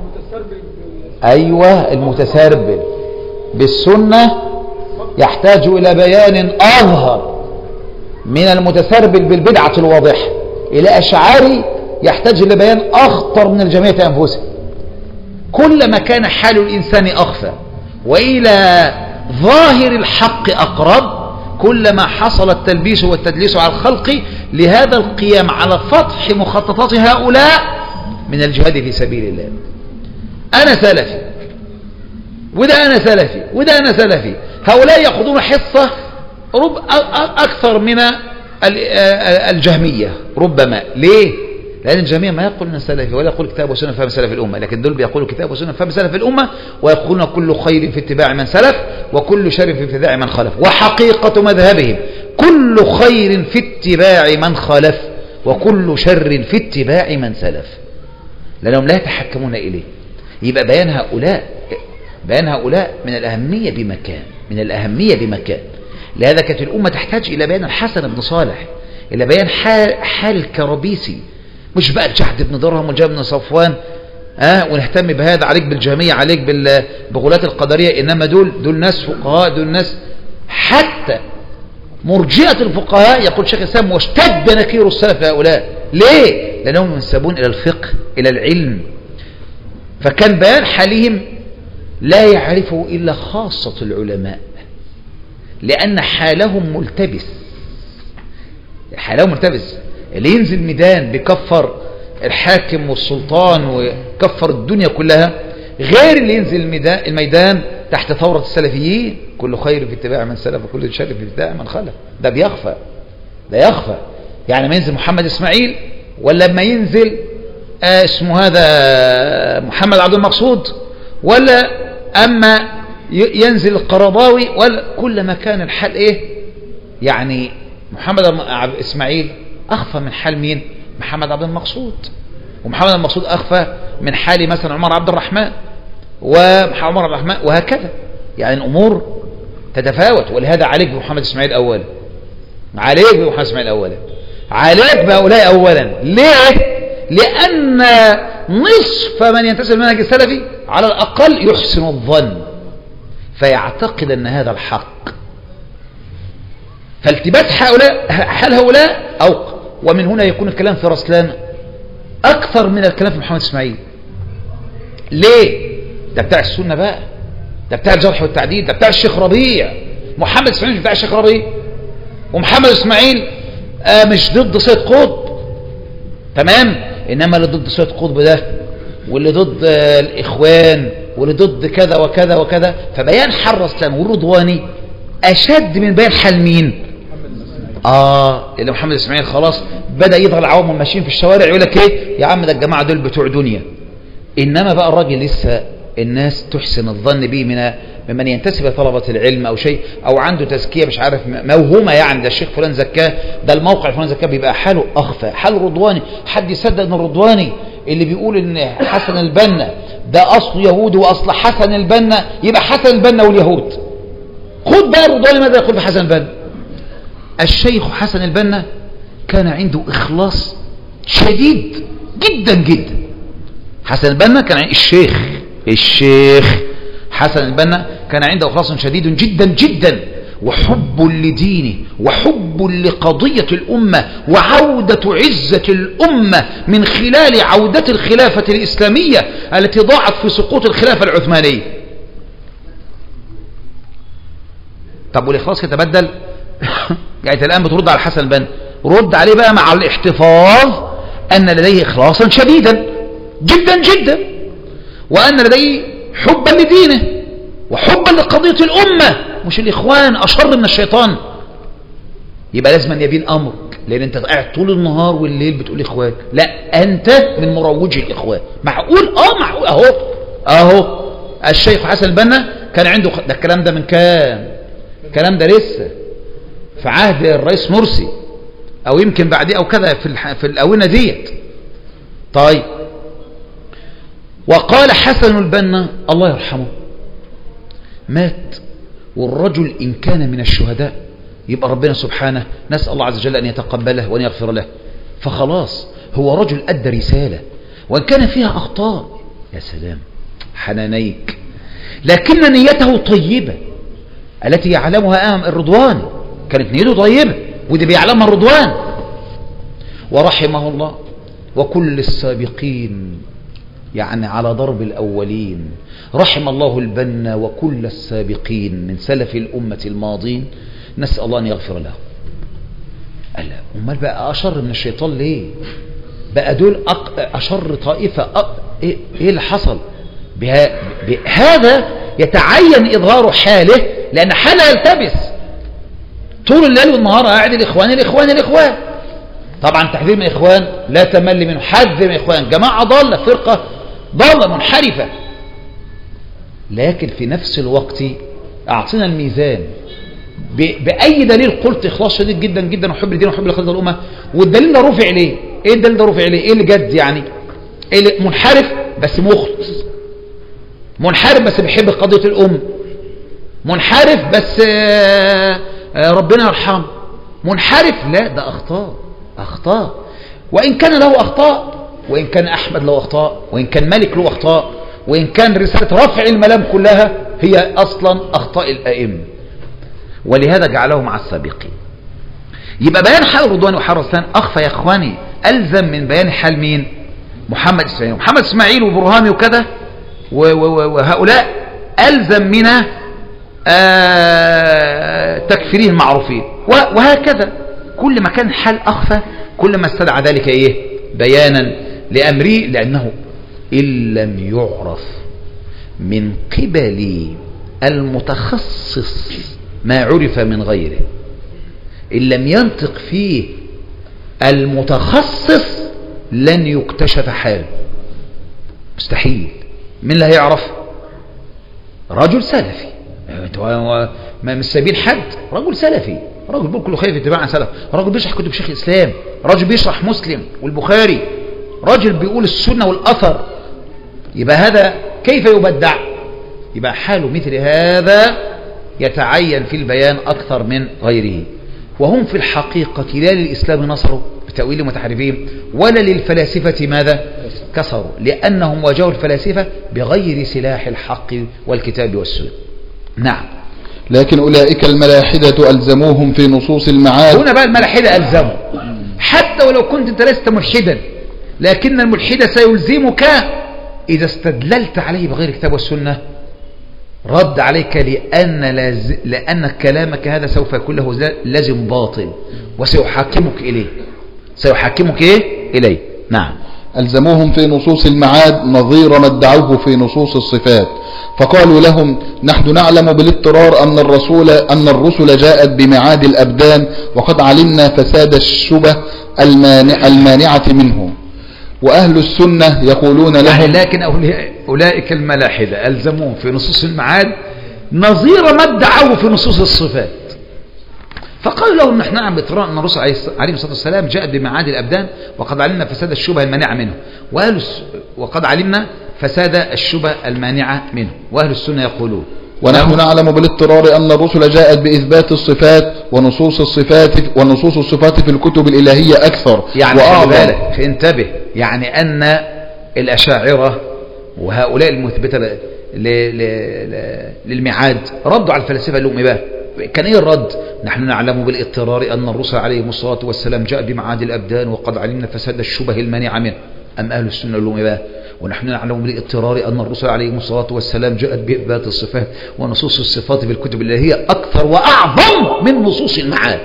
أيوة المتسربل بالسنة يحتاج إلى بيان أظهر من المتسربل بالبدعة الواضحة، إلى أشعاري يحتاج إلى بيان أخطر من الجميع أنفسهم. كلما كان حال الإنسان أخفى وإلى ظاهر الحق أقرب كلما حصل التلبيس والتدليس على الخلق، لهذا القيام على فتح مخططات هؤلاء من الجهاد في سبيل الله. أنا سلفي وده أنا سلفي وده أنا سلفي، هؤلاء يأخذون حصة رب أكثر من الجهمية ربما. ليه؟ لأن الجميع ما يقول أن سلفي ولا يقول كتاب وسنة فهم سلف الأمة، لكن دول بيقولوا كتاب وسنة فهم سلف الأمة، ويقولون كل خير في اتباع من سلف وكل شر في اتباع من خلف. وحقيقة مذهبهم كل خير في اتباع من خلف وكل شر في اتباع من سلف، لأنهم لا يتحكمون إليه. يبقى بيان هؤلاء بيان هؤلاء من الأهمية بمكان من الأهمية بمكان لهذا كانت الأمة تحتاج إلى بيان الحسن بن صالح، إلى بيان حال, حال الكرابيسي، مش بقى الجحد بن درهم والجهم بن صفوان أه ونهتم بهذا، عليك بالجهمية عليك بغلاة القدرية، إنما دول دول ناس فقهاء، دول ناس حتى مرجئة الفقهاء يقول شيخ الإسلام واشتد نكير السلف هؤلاء. ليه؟ لأنهم ينسبون إلى الفقه إلى العلم، فكان بيان حالهم لا يعرفه إلا خاصة العلماء، لأن حالهم ملتبس حالهم ملتبس اللي ينزل ميدان بكفر الحاكم والسلطان وكفر الدنيا كلها، غير اللي ينزل الميدان, الميدان تحت ثورة السلفيين كل خير في اتباع من سلف وكل شر في اتباع من خلف. ده بيخفى ده يخفى يعني ما ينزل محمد إسماعيل ولا ما ينزل آه اسمه هذا محمد عبد المقصود، ولا أما ينزل القرضاوي، ولا كل ما كان الحال إيه يعني محمد إسماعيل أخفى من حال مين؟ محمد عبد المقصود، ومحمد المقصود أخفى من حال مثلا عمر عبد الرحمن وعمر عبد الرحمن، وهكذا. يعني الأمور تتفاوت. ولهذا عليك بمحمد إسماعيل أولا عليك بمحمد إسماعيل أولا عليك بهؤلاء أولا. ليه؟ لأن نصف من ينتسب المنهج السلفي على الأقل يحسن الظن فيعتقد أن هذا الحق، فالتباس هؤلاء حال هؤلاء أو ومن هنا يكون الكلام في رسلان أكثر من الكلام في محمد إسماعيل. ليه؟ ده بتاع السنة بقى، ده بتاع الجرح والتعديل، ده بتاع الشيخ ربيع. محمد إسماعيل مش بتاع الشيخ ربيع، ومحمد إسماعيل آه مش ضد سيد قطب تمام، إنما اللي ضد سيد قطب ده واللي ضد آه الإخوان واللي ضد كذا وكذا وكذا. فبيان حال رسلان والرضواني أشد من بيان حال مين؟ آه اللي محمد إسماعيل خلاص بدأ يضغط العوام وماشيين في الشوارع يقول لك إيه يا عم ده الجماعة دول بتوع دنيا. إنما بقى الراجل لسه الناس تحسن الظن به من ممن ينتسب لطلبة العلم أو شيء، أو عنده تزكية مش عارف موهومة، يعني ده الشيخ فلان زكاه، ده الموقع فلان زكاه، بيبقى حاله أخفى. حال رضواني حد يصدق أن الرضواني اللي بيقول إن حسن البنا ده أصل يهود وأصل حسن البنا يبقى حسن البنا واليهود؟ خد بقى الرضواني ماذا يقول في حسن البنا. الشيخ حسن البنا كان عنده إخلاص شديد جدا جدا. حسن البنا كان الشيخ الشيخ حسن البنا كان عنده إخلاص شديد جدا جدا، وحب لدينه وحب لقضية الأمة وعودة عزة الأمة من خلال عودة الخلافة الإسلامية التي ضاعت في سقوط الخلافة العثمانية. طب والإخلاص يتبدل؟ يعني الآن بترد على حسن البنا، رد عليه بقى مع الاحتفاظ أن لديه إخلاصا شديدا جدا جدا، وأن لديه حبا لدينه وحبا لقضية الأمة، مش الإخوان أشر من الشيطان. يبقى لازم أن يبين أمرك، لأن أنت قاعد طول النهار والليل بتقول إخوان، لا أنت من مروجي الإخوان. معقول؟ آه معقول. أهو أهو الشيخ حسن البنا كان عنده ده. الكلام ده من كام؟ الكلام ده لسه في عهد الرئيس مرسي أو يمكن بعديه أو كذا في في الأونة ديت. طيب، وقال حسن البنا الله يرحمه مات، والرجل إن كان من الشهداء يبقى ربنا سبحانه نسأل الله عز وجل أن يتقبله وأن يغفر له، فخلاص هو رجل أدى رسالة وإن كان فيها أخطاء يا سلام حنانيك، لكن نيته طيبة التي يعلمها أهم الرضوان، كانت نيته طيبة ودي بيعلمها الرضوان. ورحمه الله وكل السابقين يعني على ضرب الأولين، رحم الله البنا وكل السابقين من سلف الأمة الماضين، نسأل الله أن يغفر له. ألا أمال بقى أشر من الشيطان ليه؟ بقى دول أشر طائفة أق... إيه اللي حصل؟ بها... بهذا يتعين إظهار حاله، لأن حاله يلتبس طول الليل والنهار قاعد الإخوان الإخوان الإخوان. طبعا تحذير من الإخوان لا تمل منه، حذر من الإخوان، جماعة ضالة، فرقة ضالة منحرفة، لكن في نفس الوقت أعطينا الميزان. بأي دليل قلت إخلاص شديد جدا جدا وحب الدين وحب لقضية الأمة؟ والدليل ده رفع ليه؟ إيه الدليل ده رفع ليه؟ إيه اللي جد يعني؟ إيه اللي منحرف بس مخلص، منحرف بس بيحب قضية الأمة، منحرف بس آآ آآ ربنا يرحمه، منحرف لا ده أخطاء أخطاء، وإن كان له أخطاء، وإن كان أحمد له أخطاء، وإن كان مالك له أخطاء، وإن كان رسالة رفع الملام كلها هي أصلا أخطاء الأئمة، ولهذا جعله مع السابقين. يبقى بيان حال الرضوان وحال رسلان أخفى يا إخواني ألزم من بيان حال مين؟ محمد إسماعيل. محمد إسماعيل وبرهامي وكذا وهؤلاء ألزم من تكفيرهم المعروفين، وهكذا كل ما كان حال أخفى كل ما استدعى ذلك إيه؟ بيانا لأمره، لأنه إن لم يعرف من قبل المتخصص ما عرف من غيره، إن لم ينطق فيه المتخصص لن يكتشف حاله، مستحيل. من اللي هيعرف؟ رجل سلفي، ما مش سايبين حد، رجل سلفي، رجل بيقول كله خير في اتباع سلف، رجل بيشرح كتب شيخ الإسلام، رجل بيشرح مسلم والبخاري، رجل بيقول السنة والأثر. يبقى هذا كيف يبدع؟ يبقى حاله مثل هذا يتعين في البيان أكثر من غيره. وهم في الحقيقة لا للإسلام نصروا بتأويل متحرفين ولا للفلاسفة ماذا كسروا، لأنهم واجهوا الفلاسفة بغير سلاح الحق والكتاب والسنة. نعم. لكن أولئك الملاحدة ألزموهم في نصوص المعاد. هنا بقى الملاحدة ألزموا، حتى ولو كنت أنت لست ملحدا، لكن الملحد سيلزمك إذا استدللت عليه بغير كتاب والسنة رد عليك، لأن, لاز... لأن كلامك هذا سوف يكون له لازم باطل وسيحاكمك إليه، سيحاكمك إيه؟ إليه. نعم. ألزموهم في نصوص المعاد نظير ما ادعوه في نصوص الصفات، فقالوا لهم نحن نعلم بالاضطرار أن الرسول أن الرسل جاءت بمعاد الأبدان، وقد علمنا فساد الشبه المانع المانعة منه. وأهل السنة يقولون لهم لكن أولئك الملاحدة ألزموهم في نصوص المعاد نظير ما ادعوه في نصوص الصفات، فقالوا لهم نحن نعلم باضطرار أن الرسل عليه الصلاة والسلام جاءت بمعاد الأبدان وقد علمنا فساد الشبه المانعة منه، وأهل وقد علمنا فساد الشبه المانعة منه. وأهل السنة يقولون ونحن نعلم بالاضطرار أن الرسل جاءت بإثبات الصفات ونصوص الصفات ونصوص الصفات في الكتب الإلهية أكثر يعني خلي بالك انتبه، يعني أن الأشاعرة وهؤلاء المثبتة للميعاد ردوا على الفلاسفة اللي هم بقى كان ايه الرد؟ نحن نعلم بالاضطرار أن الرسل عليهم الصلاة والسلام جاء بمعاد الأبدان وقد علمنا فساد الشبه المانعة منه. أم أهل السنة اللي هم بقى ونحن نعلم بالاضطرار أن الرسل عليهم الصلاة والسلام جاءت بإثبات الصفات ونصوص الصفات في الكتب اللي هي أكثر وأعظم من نصوص المعاد.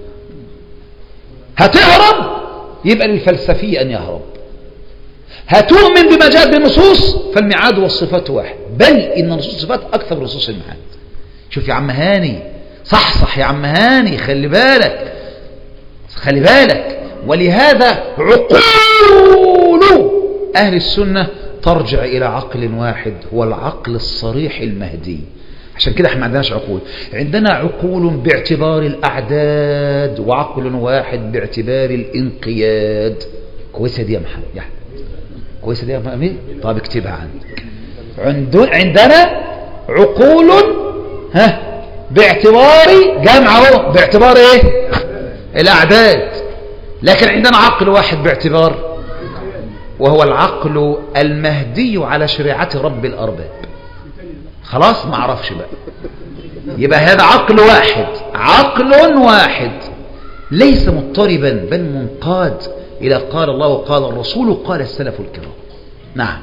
هتهرب يبقى للفلسفي أن يهرب، هتؤمن بما جاءت بالنصوص فالمعاد والصفات واحد، بل إن نصوص الصفات أكثر من نصوص المعاد. شوف يا عم هاني، صح صح يا عم هاني، خلي بالك خلي بالك. ولهذا عقول أهل السنة ترجع إلى عقل واحد هو العقل الصريح المهدي. عشان كده احنا ما عندناش عقول، عندنا عقول باعتبار الأعداد وعقل واحد باعتبار الانقياد. كويسة دي يا محمد يا حبيبي، كويسة دي يا محمد. طب اكتبها عندك. عندنا عقول ها باعتبار جمع اهو باعتبار ايه؟ الأعداد. لكن عندنا عقل واحد باعتبار، وهو العقل المهدي على شريعة رب الأرباب. خلاص ما عرفش بقى، يبقى هذا عقل واحد، عقل واحد ليس مضطربا بل منقاد إلى قال الله وقال الرسول وقال السلف الكرام. نعم.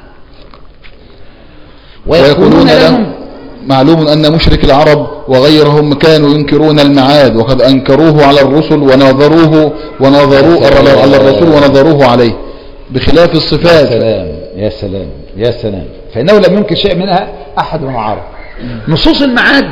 ويقولون لهم معلوم أن مشرك العرب وغيرهم كانوا ينكرون المعاد وقد أنكروه على الرسل ونظروه ونظروه على الرسول ونظروه عليه بخلاف الصفات. يا سلام يا سلام يا سلام. فإنه لم ينكر شيء منها أحد من العرب. نصوص المعاد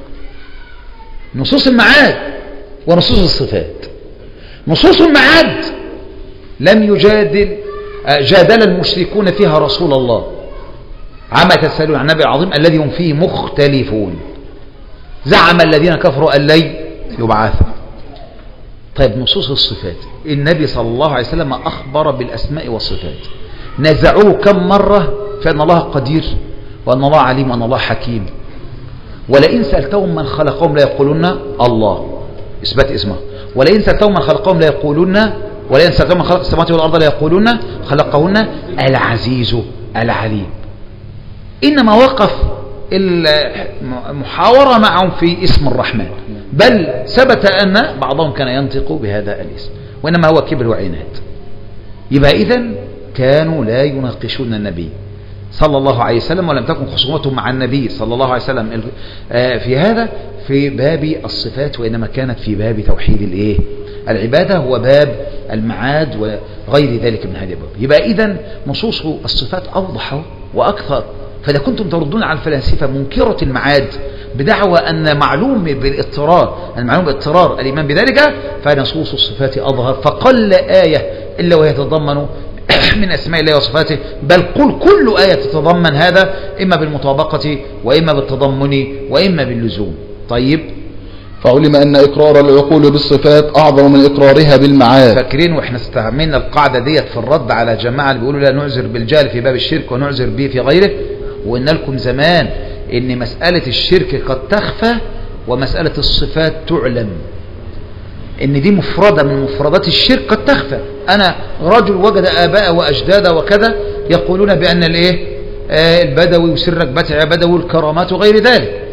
نصوص المعاد ونصوص الصفات. نصوص المعاد لم يجادل جادل المشركون فيها رسول الله عما تسألون عن النبي العظيم الذي هم فيه مختلفون. زعم الذين كفروا أن لن يبعثوا. طيب نصوص الصفات النبي صلى الله عليه وسلم أخبر بالأسماء والصفات، نزعوه كم مرة فإن الله قدير وأن الله عليم وأن الله حكيم. ولئن سألتهم من خلقهم لا يقولون الله، إثبات اسمه. ولئن سألتهم من خلقهم لا يقولون ولئن سألتهم من خلق السماوات والأرض لا يقولون خلقهن العزيز العليم. إنما وقف المحاورة معهم في اسم الرحمن، بل ثبت أن بعضهم كان ينطق بهذا الاسم، وإنما هو كبر وعناد. يبقى إذن كانوا لا يناقشون النبي صلى الله عليه وسلم، ولم تكن خصومتهم مع النبي صلى الله عليه وسلم في هذا في باب الصفات، وإنما كانت في باب توحيد الإيه؟ العبادة، هو باب المعاد وغير ذلك من هذه الباب. يبقى إذن نصوص الصفات أوضح وأكثر. فإذا كنتم تردون على الفلاسفة منكرة المعاد بدعوى أن معلوم بالاضطرار المعلوم بالاضطرار الإيمان بذلك، فنصوص الصفات أظهر. فقل آية إلا وهي تتضمن من أسماء الله وصفاته، بل قل كل آية تتضمن هذا، إما بالمطابقة وإما بالتضمن وإما باللزوم. طيب، فعلم أن إقرار العقول بالصفات أعظم من إقرارها بالمعاد. فاكرين وإحنا استعملنا القاعدة ديت في الرد على جماعة اللي بيقولوا لا نعذر بالجهل في باب الشرك ونعذر به في غيره، وإن لكم زمان إن مسألة الشرك قد تخفى ومسألة الصفات تعلم، إن دي مفردة من مفردات الشرك قد تخفى. أنا رجل وجد آباء وأجداد وكذا يقولون بأن الإيه آه البدوي وسرك بتع بدوي والكرامات وغير ذلك،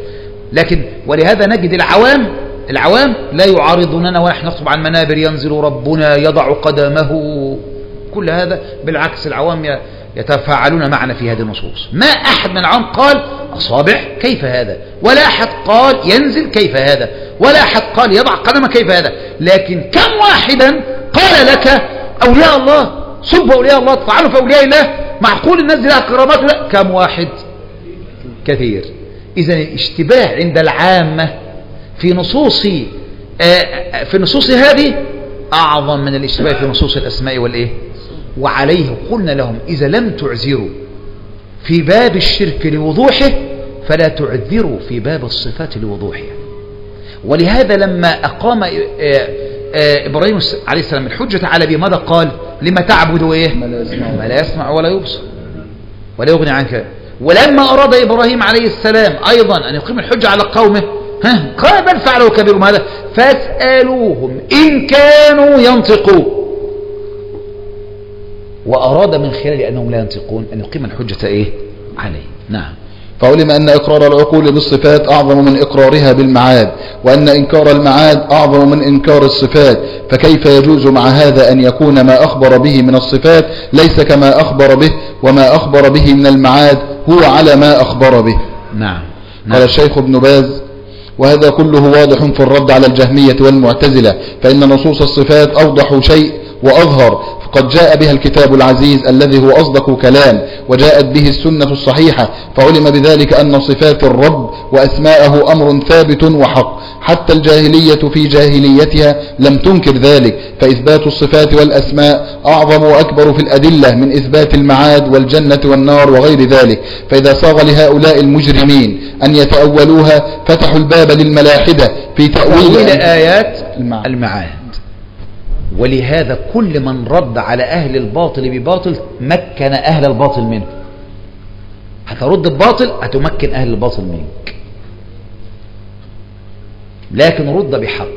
لكن ولهذا نجد العوام العوام لا يعارضوننا ونحن نخطب عن منابر ينزل ربنا يضع قدمه، كل هذا بالعكس العوام يتفاعلون معنا في هذه النصوص. ما أحد من العوام قال أصابع كيف هذا، ولا أحد قال ينزل كيف هذا، ولا أحد قال يضع قدمه كيف هذا. لكن كم واحدا قال لك أولياء الله سبوا أولياء الله تطعنوا في أولياء الله، معقول الناس دي لها كرامات؟ لا، كم واحد؟ كثير. إذا الاشتباه عند العامة في نصوص في نصوص هذه أعظم من الاشتباه في نصوص الأسماء والإيه. وعليه قلنا لهم إذا لم تعذروا في باب الشرك لوضوحه فلا تعذروا في باب الصفات لوضوحها. ولهذا لما أقام إبراهيم عليه السلام الحجة على أبيه ماذا قال؟ لما تعبدوا إيه؟ ما لا يسمع ولا يبصر ولا يغني عنك. ولما أراد إبراهيم عليه السلام أيضا أن يقيم الحجة على قومه ها قال بل فعلوا كبيرهم هذا فاسألوهم إن كانوا ينطقون، وأراد من خلال أنهم لا ينطقون أن يقيم الحجة إيه عليه. نعم. فعلم أن إقرار العقول بالصفات أعظم من إقرارها بالمعاد، وأن إنكار المعاد أعظم من إنكار الصفات، فكيف يجوز مع هذا أن يكون ما أخبر به من الصفات ليس كما أخبر به، وما أخبر به من المعاد هو على ما أخبر به. نعم. نعم. قال الشيخ ابن باز: وهذا كله واضح في الرد على الجهمية والمعتزلة، فإن نصوص الصفات أوضح شيء وأظهر، فقد جاء بها الكتاب العزيز الذي هو أصدق كلام، وجاءت به السنة الصحيحة، فعلم بذلك أن صفات الرب وأسماءه أمر ثابت وحق، حتى الجاهلية في جاهليتها لم تنكر ذلك، فإثبات الصفات والأسماء أعظم وأكبر في الأدلة من إثبات المعاد والجنة والنار وغير ذلك. فإذا صاغ لهؤلاء المجرمين أن يتأولوها فتحوا الباب للملاحدة في تأويل آيات المعاد. ولهذا كل من رد على أهل الباطل بباطل مكن أهل الباطل منه. هترد الباطل هتمكن أهل الباطل منك، لكن رد بحق.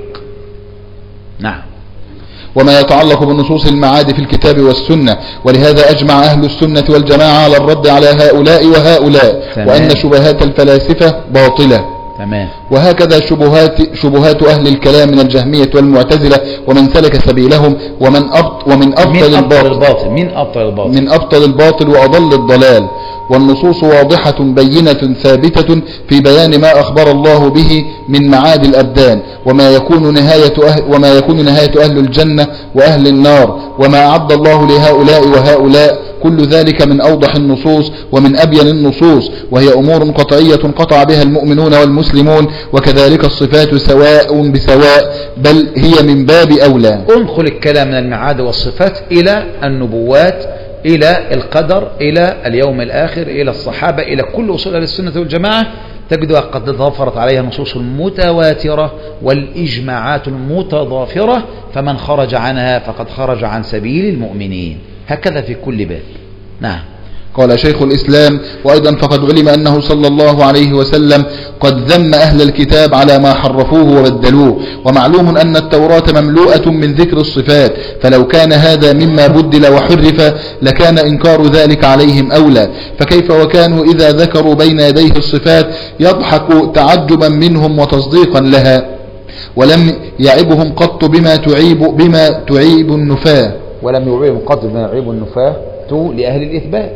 نعم. وما يتعلق بنصوص المعاد في الكتاب والسنة، ولهذا أجمع أهل السنة والجماعة على الرد على هؤلاء وهؤلاء. تمام. وأن شبهات الفلاسفة باطلة. تمام. وهكذا شبهات شبهات أهل الكلام من الجهمية والمعتزلة ومن سلك سبيلهم، ومن أبط ومن أبطل الباطل من أبطل الباطل من أبطل الباطل وأضل الضلال. والنصوص واضحة بينة ثابتة في بيان ما أخبر الله به من معاد الأبدان، وما يكون نهاية أهل وما يكون نهاية أهل الجنة وأهل النار، وما أعد الله لهؤلاء وهؤلاء، كل ذلك من أوضح النصوص ومن أبين النصوص، وهي أمور قطعية قطع بها المؤمنون والمسلمون، وكذلك الصفات سواء بسواء، بل هي من باب أولى. انقل الكلام من المعاد والصفات إلى النبوات، إلى القدر، إلى اليوم الآخر، إلى الصحابة، إلى كل أصول أهل السنة والجماعة، تجدها قد تضافرت عليها النصوص المتواترة والإجماعات المتضافرة، فمن خرج عنها فقد خرج عن سبيل المؤمنين. هكذا في كل باب. نعم. قال شيخ الإسلام: وأيضا فقد علم أنه صلى الله عليه وسلم قد ذم أهل الكتاب على ما حرفوه وبدلوه، ومعلوم أن التوراة مملوءة من ذكر الصفات، فلو كان هذا مما بدل وحرف لكان إنكار ذلك عليهم أولى، فكيف وكانوا إذا ذكروا بين يديه الصفات يضحك تعجبا منهم وتصديقا لها، ولم يعبهم قط بما تعيب بما تعيب النفاة ولم يعيبهم قط بما يعيب النفاة لأهل الإثبات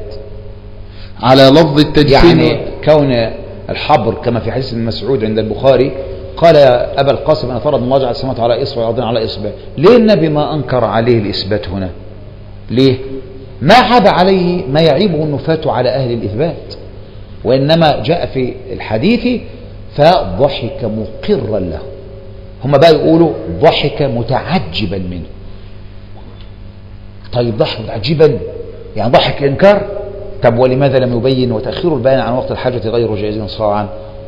على لفظ التجسيم. يعني كون الحبر كما في حديث ابن مسعود عند البخاري قال يا أبا القاسم أنا فرض الله جعل السماوات على إصبع والأرضين على إصبع، ليه النبي ما أنكر عليه الإثبات هنا؟ ليه؟ ما عاب عليه ما يعيبه النفاة على أهل الإثبات، وإنما جاء في الحديث فضحك مقرا له. هم بقى يقولوا ضحك متعجبا منه. طيب ضحك متعجبا يعني ضحك إنكار؟ طب ولماذا لم يبين وتأخير البيان عن وقت الحاجة غير جائز شرعا؟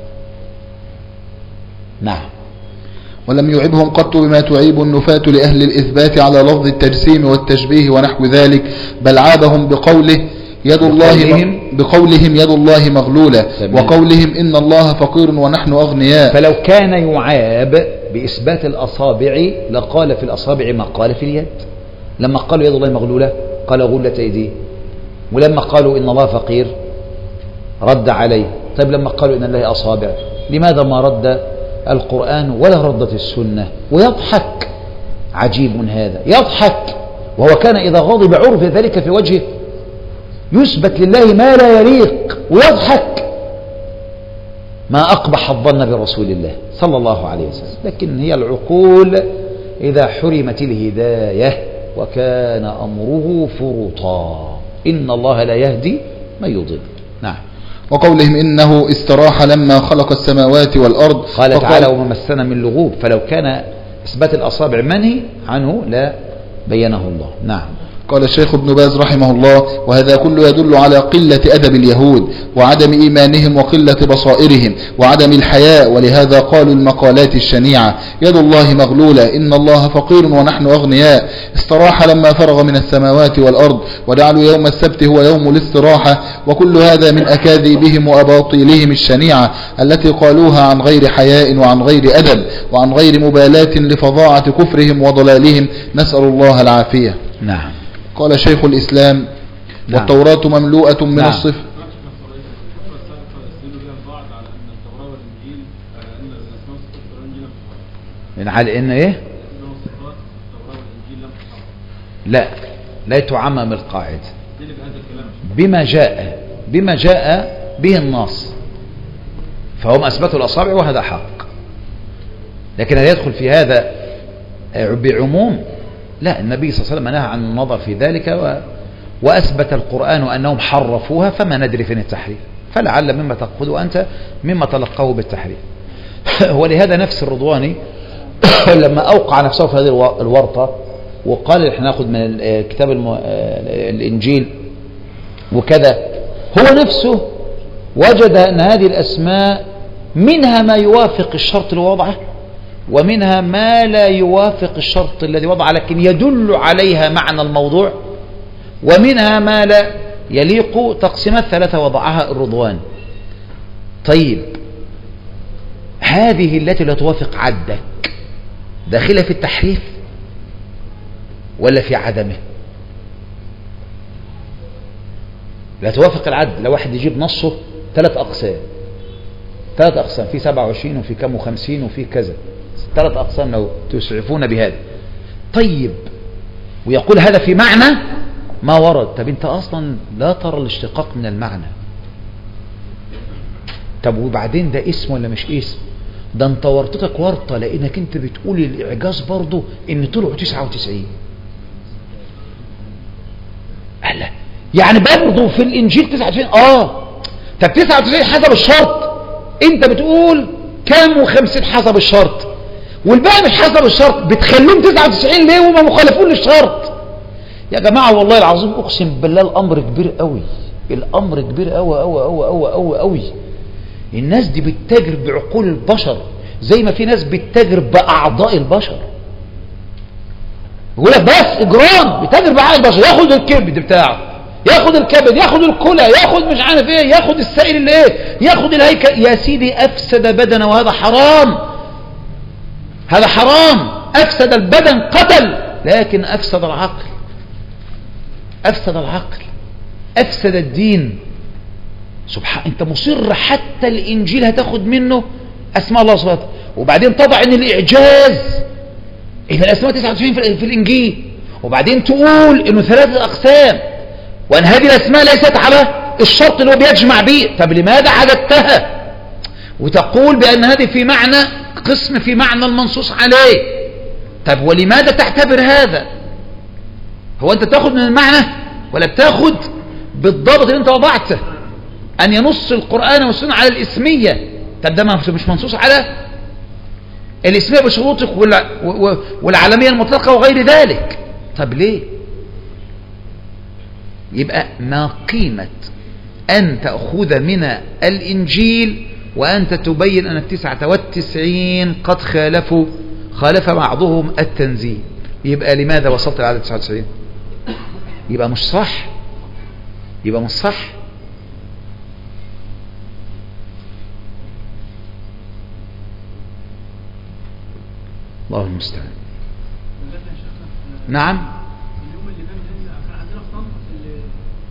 نعم. ولم يعبهم قط بما تعيب النفاة لأهل الإثبات على لفظ التجسيم والتشبيه ونحو ذلك، بل عابهم بقوله يد الله بقولهم, بقولهم يد الله مغلولة، وقولهم إن الله فقير ونحن أغنياء. فلو كان يعاب بإثبات الأصابع لقال في الأصابع ما قال في اليد. لما قالوا يد الله مغلولة قال غلة أيديه، ولما قالوا إن الله فقير رد عليه. طيب لما قالوا إن الله أصابع لماذا ما رد القرآن ولا ردت السنة؟ ويضحك. عجيب هذا، يضحك وهو كان إذا غضب عرف ذلك في وجهه، يثبت لله ما لا يليق ويضحك. ما أقبح الظن برسول الله صلى الله عليه وسلم. لكن هي العقول إذا حرمت الهداية وكان أمره فرطا، إن الله لا يهدي من يضل. نعم. وقولهم إنه استراح لما خلق السماوات والأرض، قال تعالى وما مسنا من لغوب، فلو كان إثبات الأصابع منهي عنه لا بينه الله. نعم. قال الشيخ ابن باز رحمه الله: وهذا كله يدل على قلة أدب اليهود وعدم إيمانهم وقلة بصائرهم وعدم الحياء، ولهذا قالوا المقالات الشنيعة: يد الله مغلولة، إن الله فقير ونحن أغنياء، استراح لما فرغ من السماوات والأرض، وجعلوا يوم السبت هو يوم الاستراحة. وكل هذا من أكاذيبهم وأباطيلهم الشنيعة التي قالوها عن غير حياء وعن غير أدب وعن غير مبالاة لفظاعة كفرهم وضلالهم، نسأل الله العافية. نعم. قال شيخ الإسلام: نعم. والتوراة مملوءة من نعم. الصف من على إن إيه؟ لا لا تعمم القاعدة بما جاء بما جاء به النص، فهم أثبتوا الأصابع وهذا حق. لكن هل يدخل في هذا بعموم؟ لا، النبي صلى الله عليه وسلم نهى عن النظر في ذلك و... وأثبت القرآن أنهم حرفوها، فما ندري فين التحريف، فلعل مما تقصد أنت مما تلقاه بالتحريف. ولهذا نفس الرضواني لما أوقع نفسه في هذه الورطة وقال احنا ناخذ من كتاب الم... الإنجيل وكذا، هو نفسه وجد أن هذه الأسماء منها ما يوافق الشرط اللي وضعه ومنها ما لا يوافق الشرط الذي وضع لكن يدل عليها معنى الموضوع، ومنها ما لا يليق. تقسيمات ثلاثة وضعها الرضوان. طيب هذه التي لا توافق عدك داخلة في التحريف ولا في عدمه؟ لا توافق العد. لو واحد يجيب نصه ثلاث أقسام ثلاث أقسام في سبعة وعشرين وفي كم وخمسين وفي كذا، ثلاث أقسام لو تسعفون بهذا. طيب ويقول هذا في معنى ما ورد. طب انت أصلا لا ترى الاشتقاق من المعنى. طب وبعدين ده اسم ولا مش اسم؟ ده انت ورطتك ورطة، لأنك انت بتقول الإعجاز برضو ان طلعوا تسعة وتسعين. أهلا يعني برضو في الإنجيل تسعة وتسعين. اه طب تسعة وتسعين حسب الشرط، انت بتقول كام وخمسين حسب الشرط، والباقي مش حسب الشرط، بتخليهم تسعة وتسعين ليه وما مخالفون للشرط؟ يا جماعة والله العظيم اقسم بالله الامر كبير قوي، الامر كبير قوي قوي قوي قوي قوي قوي. الناس دي بتتاجر بعقول البشر زي ما في ناس بتتاجر باعضاء البشر. يقول لك بس اجرام، بيتاجر باعضاء البشر، ياخد الكبد بتاعه، ياخد الكبد، ياخد الكلى، ياخد مش عارف ايه، ياخد السائل اللي ايه، ياخد الهيكل. يا سيدي افسد بدنه، وهذا حرام، هذا حرام. افسد البدن قتل، لكن افسد العقل، افسد العقل، افسد الدين. سبحان، انت مصر حتى الانجيل هتاخد منه اسماء الله سبحانه، وبعدين طبع ان الاعجاز ان الاسماء تسعة وتسعين في الانجيل، وبعدين تقول انه ثلاثة اقسام وان هذه الاسماء ليست على الشرط اللي هو بيجمع به. طب لماذا عددتها وتقول بان هذه في معنى قسم في معنى المنصوص عليه؟ طب ولماذا تعتبر هذا؟ هو انت تاخد من المعنى ولا بتاخد بالضبط اللي انت وضعته ان ينص القرآن والسنة على الاسمية؟ طب ده مش منصوص على الاسمية بشروطك والعالمية المطلقة وغير ذلك. طب ليه؟ يبقى ما قيمة أن تأخذ من الإنجيل وأنت تبين أن التسعة والتسعين قد خالفوا خالف بعضهم التنزيل؟ يبقى لماذا وصلت لعدد تسعة وتسعين؟ يبقى مش صح، يبقى مش صح. الله المستعان. نعم. اليوم اللي كان كان عندنا في طنطا في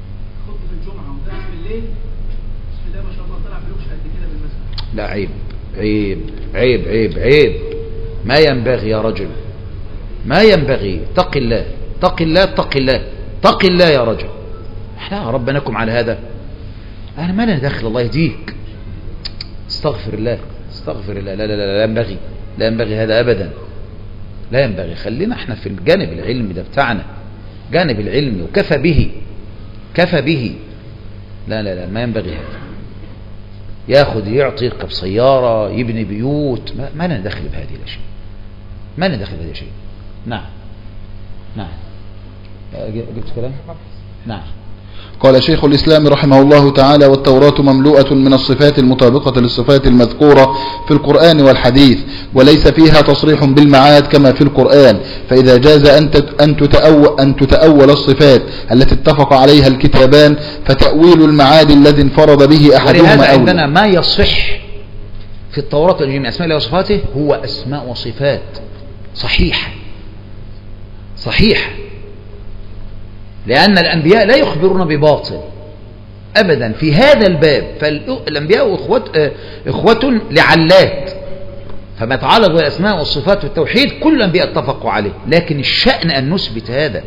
خطبه الجمعه ودرس بالليل، بسم الله ما شاء الله طلع فلوس قد كده بالمسجد. لا عيب عيب عيب عيب عيب، ما ينبغي يا رجل، ما ينبغي. اتق الله اتق الله اتق الله اتق الله يا رجل. احنا ربناكم على هذا، انا ما لنا داخل، الله يهديك. استغفر الله استغفر الله. لا لا لا لا ينبغي، لا ينبغي هذا ابدا، لا ينبغي. خلينا احنا في الجانب العلمي ده بتاعنا، جانب العلمي، وكفى به كفى به. لا لا لا ما ينبغي هذا. ياخذ يعطي، يركب سيارة، يبني بيوت، ما, ما لنا دخل بهذه الاشياء، ما لنا دخل بهذه الاشياء. نعم نعم جبت كلام. نعم. قال شيخ الإسلام رحمه الله تعالى: والتوراة مملوءة من الصفات المطابقة للصفات المذكورة في القرآن والحديث، وليس فيها تصريح بالمعاد كما في القرآن، فإذا جاز أن تتأول, أن تتأول الصفات التي اتفق عليها الكتابان، فتأويل المعاد الذي انفرد به أحدهما أولى. ولهذا عندنا ما يصح في التوراة والإنجيل من أسماء الله وصفاته هو أسماء وصفات صحيحة صحيحة، لأن الأنبياء لا يخبرون بباطل أبدا في هذا الباب. فالأنبياء إخوة, إخوة لعلات، فما يتعلق بالأسماء والصفات والتوحيد كل الأنبياء اتفقوا عليه، لكن الشأن أن نثبت هذا.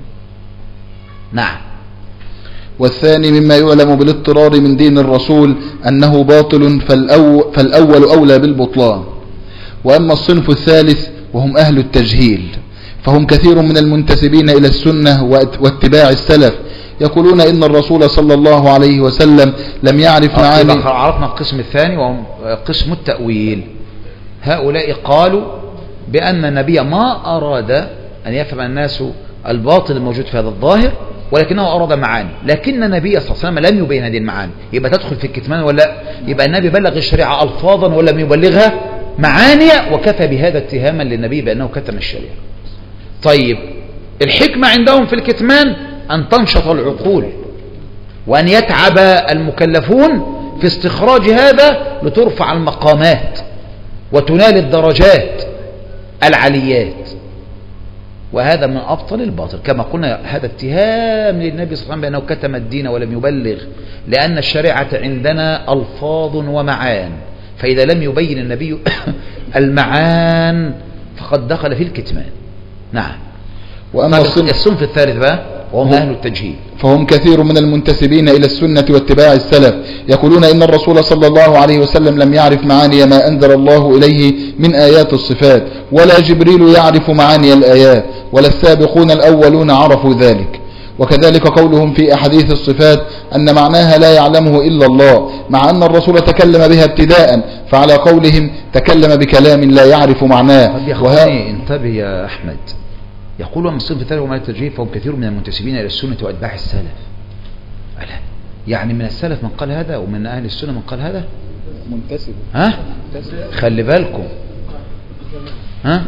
نعم. والثاني مما يعلم بالاضطرار من دين الرسول أنه باطل، فالأول, فالأول أولى بالبطلان. وأما الصنف الثالث وهم أهل التجهيل، فهم كثير من المنتسبين إلى السنة واتباع السلف يقولون إن الرسول صلى الله عليه وسلم لم يعرف معاني. عرفنا القسم الثاني وهم قسم التأويل. هؤلاء قالوا بأن النبي ما أراد أن يفهم الناس الباطل الموجود في هذا الظاهر، ولكنه أراد معاني، لكن النبي صلى الله عليه وسلم لم يبين هذه المعاني. يبقى تدخل في الكتمان ولا؟ يبقى النبي بلغ الشريعة ألفاظا ولم يبلغها معاني، وكفى بهذا اتهاما للنبي بأنه كتم الشريعة. طيب الحكمة عندهم في الكتمان أن تنشط العقول، وأن يتعب المكلفون في استخراج هذا لترفع المقامات وتنال الدرجات العليات، وهذا من أبطل الباطل. كما قلنا هذا اتهام للنبي صلى الله عليه وسلم بأنه كتم الدين ولم يبلغ، لأن الشريعة عندنا ألفاظ ومعان، فإذا لم يبين النبي المعان فقد دخل في الكتمان. نعم. وأما الصنف الثالث بقى وهم أهل التجهيل، فهم كثير من المنتسبين إلى السنة واتباع السلف يقولون إن الرسول صلى الله عليه وسلم لم يعرف معاني ما أنزل الله إليه من آيات الصفات، ولا جبريل يعرف معاني الآيات، ولا السابقون الأولون عرفوا ذلك. وكذلك قولهم في أحاديث الصفات أن معناها لا يعلمه إلا الله، مع أن الرسول تكلم بها ابتداء، فعلى قولهم تكلم بكلام لا يعرف معناه. طب يا أخواني انتبه يا أحمد، يقول أما الصنف الثالث وما التجهيل فهم كثير من المنتسبين إلى السنة وأتباع السلف. ألا يعني من السلف من قال هذا ومن أهل السنة من قال هذا؟ منتسب. ها؟ خلي بالكم. ها؟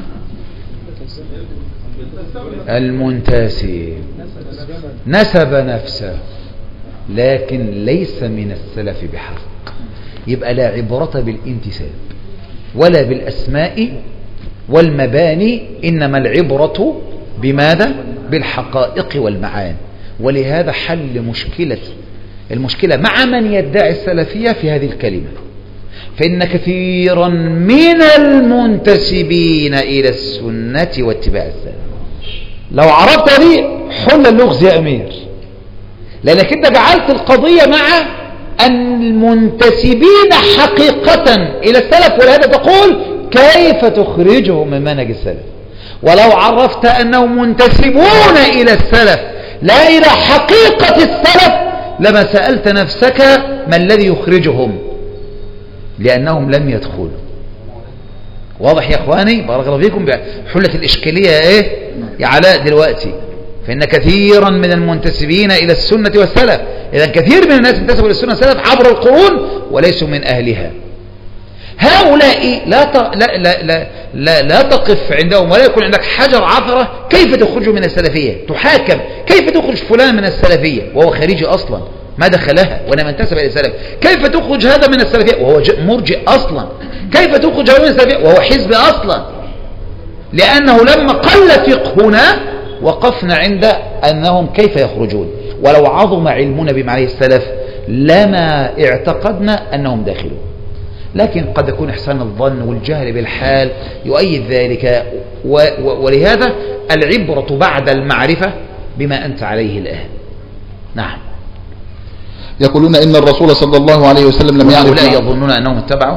المنتسب نسب نفسه لكن ليس من السلف بحق، يبقى لا عبرة بالانتساب ولا بالأسماء والمباني، إنما العبرة بماذا؟ بالحقائق والمعاني. ولهذا حل مشكلة المشكلة مع من يدعي السلفية في هذه الكلمة، فإن كثيرا من المنتسبين إلى السنة واتباع السلف لو عرفت دي حل اللغز يا أمير، لأنك أنت جعلت القضية مع المنتسبين حقيقة إلى السلف، ولهذا تقول كيف تخرجهم من منهج السلف. ولو عرفت أنهم منتسبون إلى السلف لا إلى حقيقة السلف لما سألت نفسك ما الذي يخرجهم، لأنهم لم يدخلوا. واضح يا إخواني؟ بارك الله فيكم. حلة الإشكالية إيه يا علاء دلوقتي؟ فإن كثيرا من المنتسبين إلى السنة والسلف، إذا كثير من الناس انتسبوا إلى السنة والسلف عبر القرون وليسوا من أهلها. هؤلاء لا لا لا لا لا, لا تقف عندهم ولا يكون عندك حجر عثرة كيف تخرج من السلفية، تحاكم كيف تخرج فلان من السلفية وهو خارجي أصلا ما دخلها ولا من انتسب إلى السلف، كيف تخرج هذا من السلفية وهو مرجئ أصلا، كيف تخرج هذا من السلفية وهو حزب أصلا. لأنه لما قل فقهنا وقفنا عند أنهم كيف يخرجون، ولو عظم علمنا بمعاني السلف لما اعتقدنا أنهم داخلون. لكن قد يكون إحسان الظن والجهل بالحال يؤيد ذلك، ولهذا العبرة بعد المعرفة بما أنت عليه الآن. نعم. يقولون إن الرسول صلى الله عليه وسلم لم يعرف، وهؤلاء يظنون أنهم اتبعوا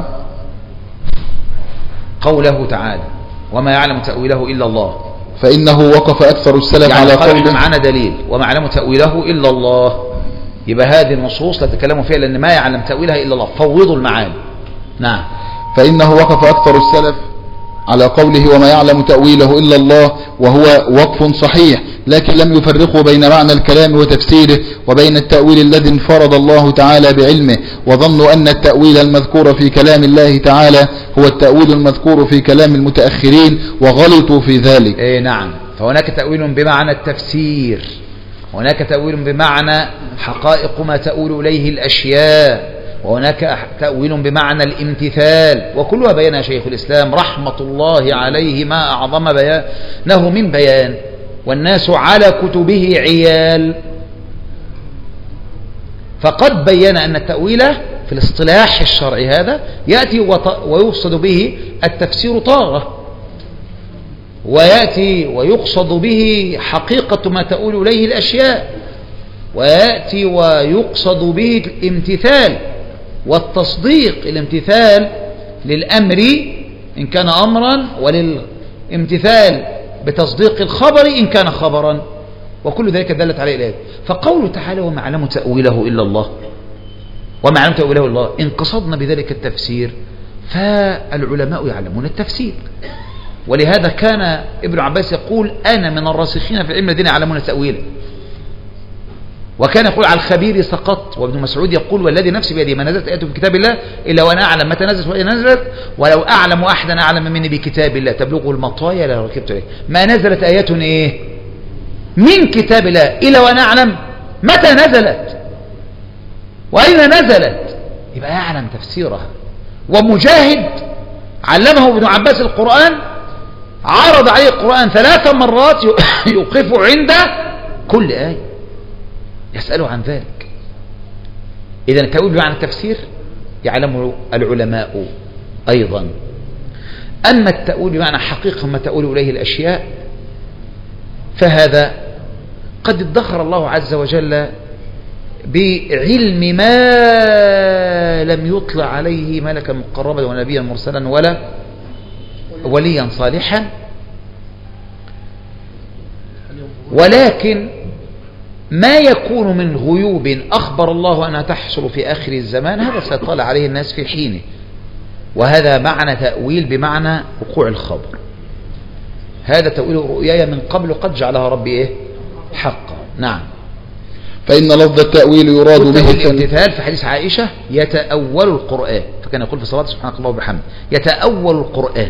قوله تعالى وما يعلم تأويله إلا الله، فإنه وقف أكثر السلف يعني على قوله قوله معنا دليل وما يعلم تأويله إلا الله، يبقى هذه النصوص لا تتكلموا فيها لأن ما يعلم تأويلها إلا الله، فوضوا المعاني. نعم. فإنه وقف أكثر السلف على قوله وما يعلم تأويله إلا الله، وهو وقف صحيح، لكن لم يفرقوا بين معنى الكلام وتفسيره وبين التأويل الذي انفرد الله تعالى بعلمه، وظنوا أن التأويل المذكور في كلام الله تعالى هو التأويل المذكور في كلام المتأخرين وغلطوا في ذلك. إيه نعم. فهناك تأويل بمعنى التفسير، هناك تأويل بمعنى حقائق ما تؤول إليه الأشياء، وهناك تأويل بمعنى الامتثال، وكلها بيانها شيخ الإسلام رحمة الله عليه ما أعظم بيانه من بيان، والناس على كتبه عيال. فقد بين أن التأويل في الاصطلاح الشرعي هذا يأتي ويقصد به التفسير طاغة، ويأتي ويقصد به حقيقة ما تؤول إليه الأشياء، ويأتي ويقصد به الامتثال والتصديق، الامتثال للأمر إن كان أمرا، وللامتثال بتصديق الخبر إن كان خبرا، وكل ذلك دلت عليه الآيات. فقوله تعالى وما يعلم تأويله إلا الله، وما يعلم تأويله إلا الله، إن قصدنا بذلك التفسير فالعلماء يعلمون التفسير، ولهذا كان ابن عباس يقول أنا من الراسخين في علم الدين يعلمون تأويله، وكان يقول على الخبير سقط. وابن مسعود يقول والذي نفسي بيده ما نزلت آية في كتاب الله إلا وأنا أعلم متى نزلت وإن نزلت، ولو أعلم أحدا أعلم مني بكتاب الله تبلغه المطايا لركبت إليه. ما نزلت آيات إيه من كتاب الله إلا وأنا أعلم متى نزلت وأين نزلت، يبقى يعلم تفسيرها. ومجاهد علمه ابن عباس القرآن، عرض عليه القرآن ثلاث مرات يوقف عند كل آية يسأله عن ذلك. إذا التأويل بمعنى التفسير يعلمه العلماء أيضا. أما التأويل بمعنى حقيقة ما تؤول إليه الأشياء فهذا قد ادخر الله عز وجل بعلم ما لم يطلع عليه ملكا مقربا ونبيا مرسلا ولا وليا صالحا، ولكن ما يكون من غيوب أخبر الله أنها تحصل في آخر الزمان هذا سيطلع عليه الناس في حينه، وهذا معنى تأويل بمعنى وقوع الخبر. هذا تأويل رؤياي من قبل قد جعلها ربي إيه حقا. نعم. فإن لفظ التأويل يراد به الامتثال. في حديث عائشة يتأول القرآن، فكان يقول في صلاة سبحانك الله وبحمده يتأول القرآن،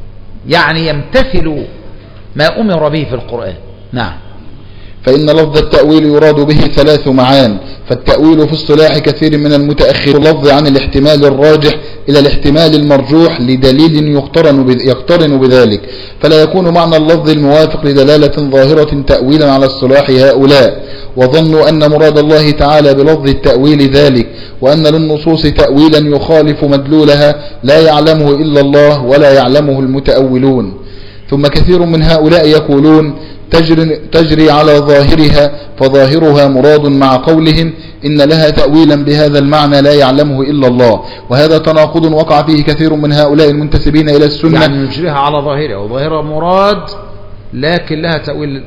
يعني يمتثل ما أمر به في القرآن. نعم. فإن لفظ التأويل يراد به ثلاث معان. فالتأويل في اصطلاح كثير من المتأخر لفظ عن الاحتمال الراجح إلى الاحتمال المرجوح لدليل يقترن يقترن بذلك، فلا يكون معنى اللفظ الموافق لدلالة ظاهرة تأويلا على اصطلاح هؤلاء، وظنوا أن مراد الله تعالى بلفظ التأويل ذلك، وأن للنصوص تأويلا يخالف مدلولها لا يعلمه إلا الله ولا يعلمه المتأولون. ثم كثير من هؤلاء يقولون تجري, تجري على ظاهرها، فظاهرها مراد مع قولهم إن لها تأويلا بهذا المعنى لا يعلمه إلا الله، وهذا تناقض وقع فيه كثير من هؤلاء المنتسبين إلى السنة. يعني نجريها على ظاهرها وظاهرها مراد لكن لها تأويل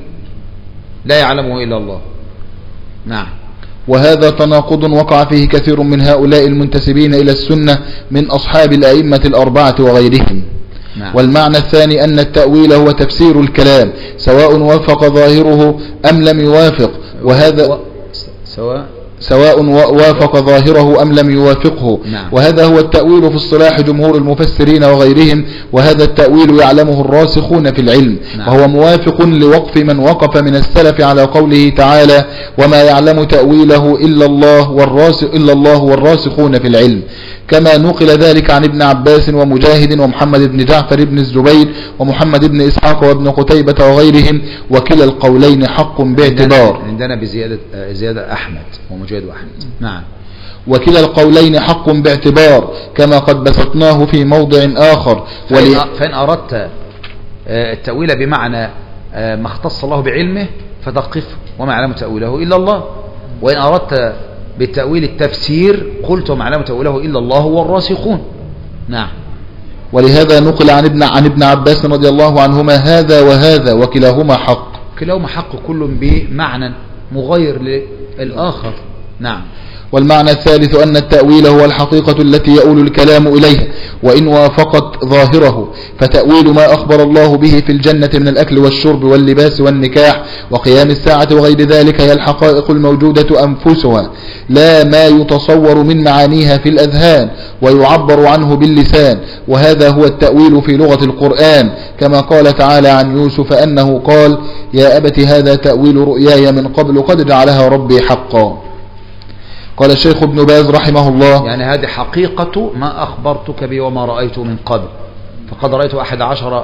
لا يعلمه إلا الله. نعم. وهذا تناقض وقع فيه كثير من هؤلاء المنتسبين إلى السنة من أصحاب الأئمة الأربعة وغيرهم. نعم. والمعنى الثاني أن التأويل هو تفسير الكلام سواء وافق ظاهره أم لم يوافق، وهذا و... سواء سواء وافق ظاهره أم لم يوافقه. نعم. وهذا هو التأويل في اصطلاح جمهور المفسرين وغيرهم، وهذا التأويل يعلمه الراسخون في العلم. نعم. وهو موافق لوقف من وقف من السلف على قوله تعالى وما يعلم تأويله إلا الله والراسخ إلا الله والراسخون في العلم، كما نقل ذلك عن ابن عباس ومجاهد ومحمد بن جعفر بن الزبير ومحمد بن إسحاق وابن قتيبة وغيرهم، وكلا القولين حق باعتبار. عندنا بزيادة زيادة أحمد ومجاهد وأحمد. نعم. وكلا القولين حق باعتبار كما قد بسطناه في موضع آخر. ولي... فإن أردت التأويل بمعنى ما اختص الله بعلمه فتقف وما يعلم تأويله إلا الله، وإن أردت بالتأويل التفسير قلت وما يعلم تأويله إلا الله والراسخون. نعم. ولهذا نقل عن ابن عن ابن عباس رضي الله عنهما هذا وهذا وكلاهما حق. كلاهما حق كل بمعنى مغير للآخر. نعم. والمعنى الثالث أن التأويل هو الحقيقة التي يؤول الكلام إليها، وإن وافقت ظاهره فتأويل ما أخبر الله به في الجنة من الأكل والشرب واللباس والنكاح وقيام الساعة وغير ذلك هي الحقائق الموجودة أنفسها، لا ما يتصور من معانيها في الأذهان ويعبر عنه باللسان، وهذا هو التأويل في لغة القرآن، كما قال تعالى عن يوسف أنه قال: يا أبت هذا تأويل رؤياي من قبل قد جعلها ربي حقا. قال الشيخ ابن باز رحمه الله: يعني هذه حقيقة ما أخبرتك به وما رأيته من قبل، فقد رأيت أحد عشر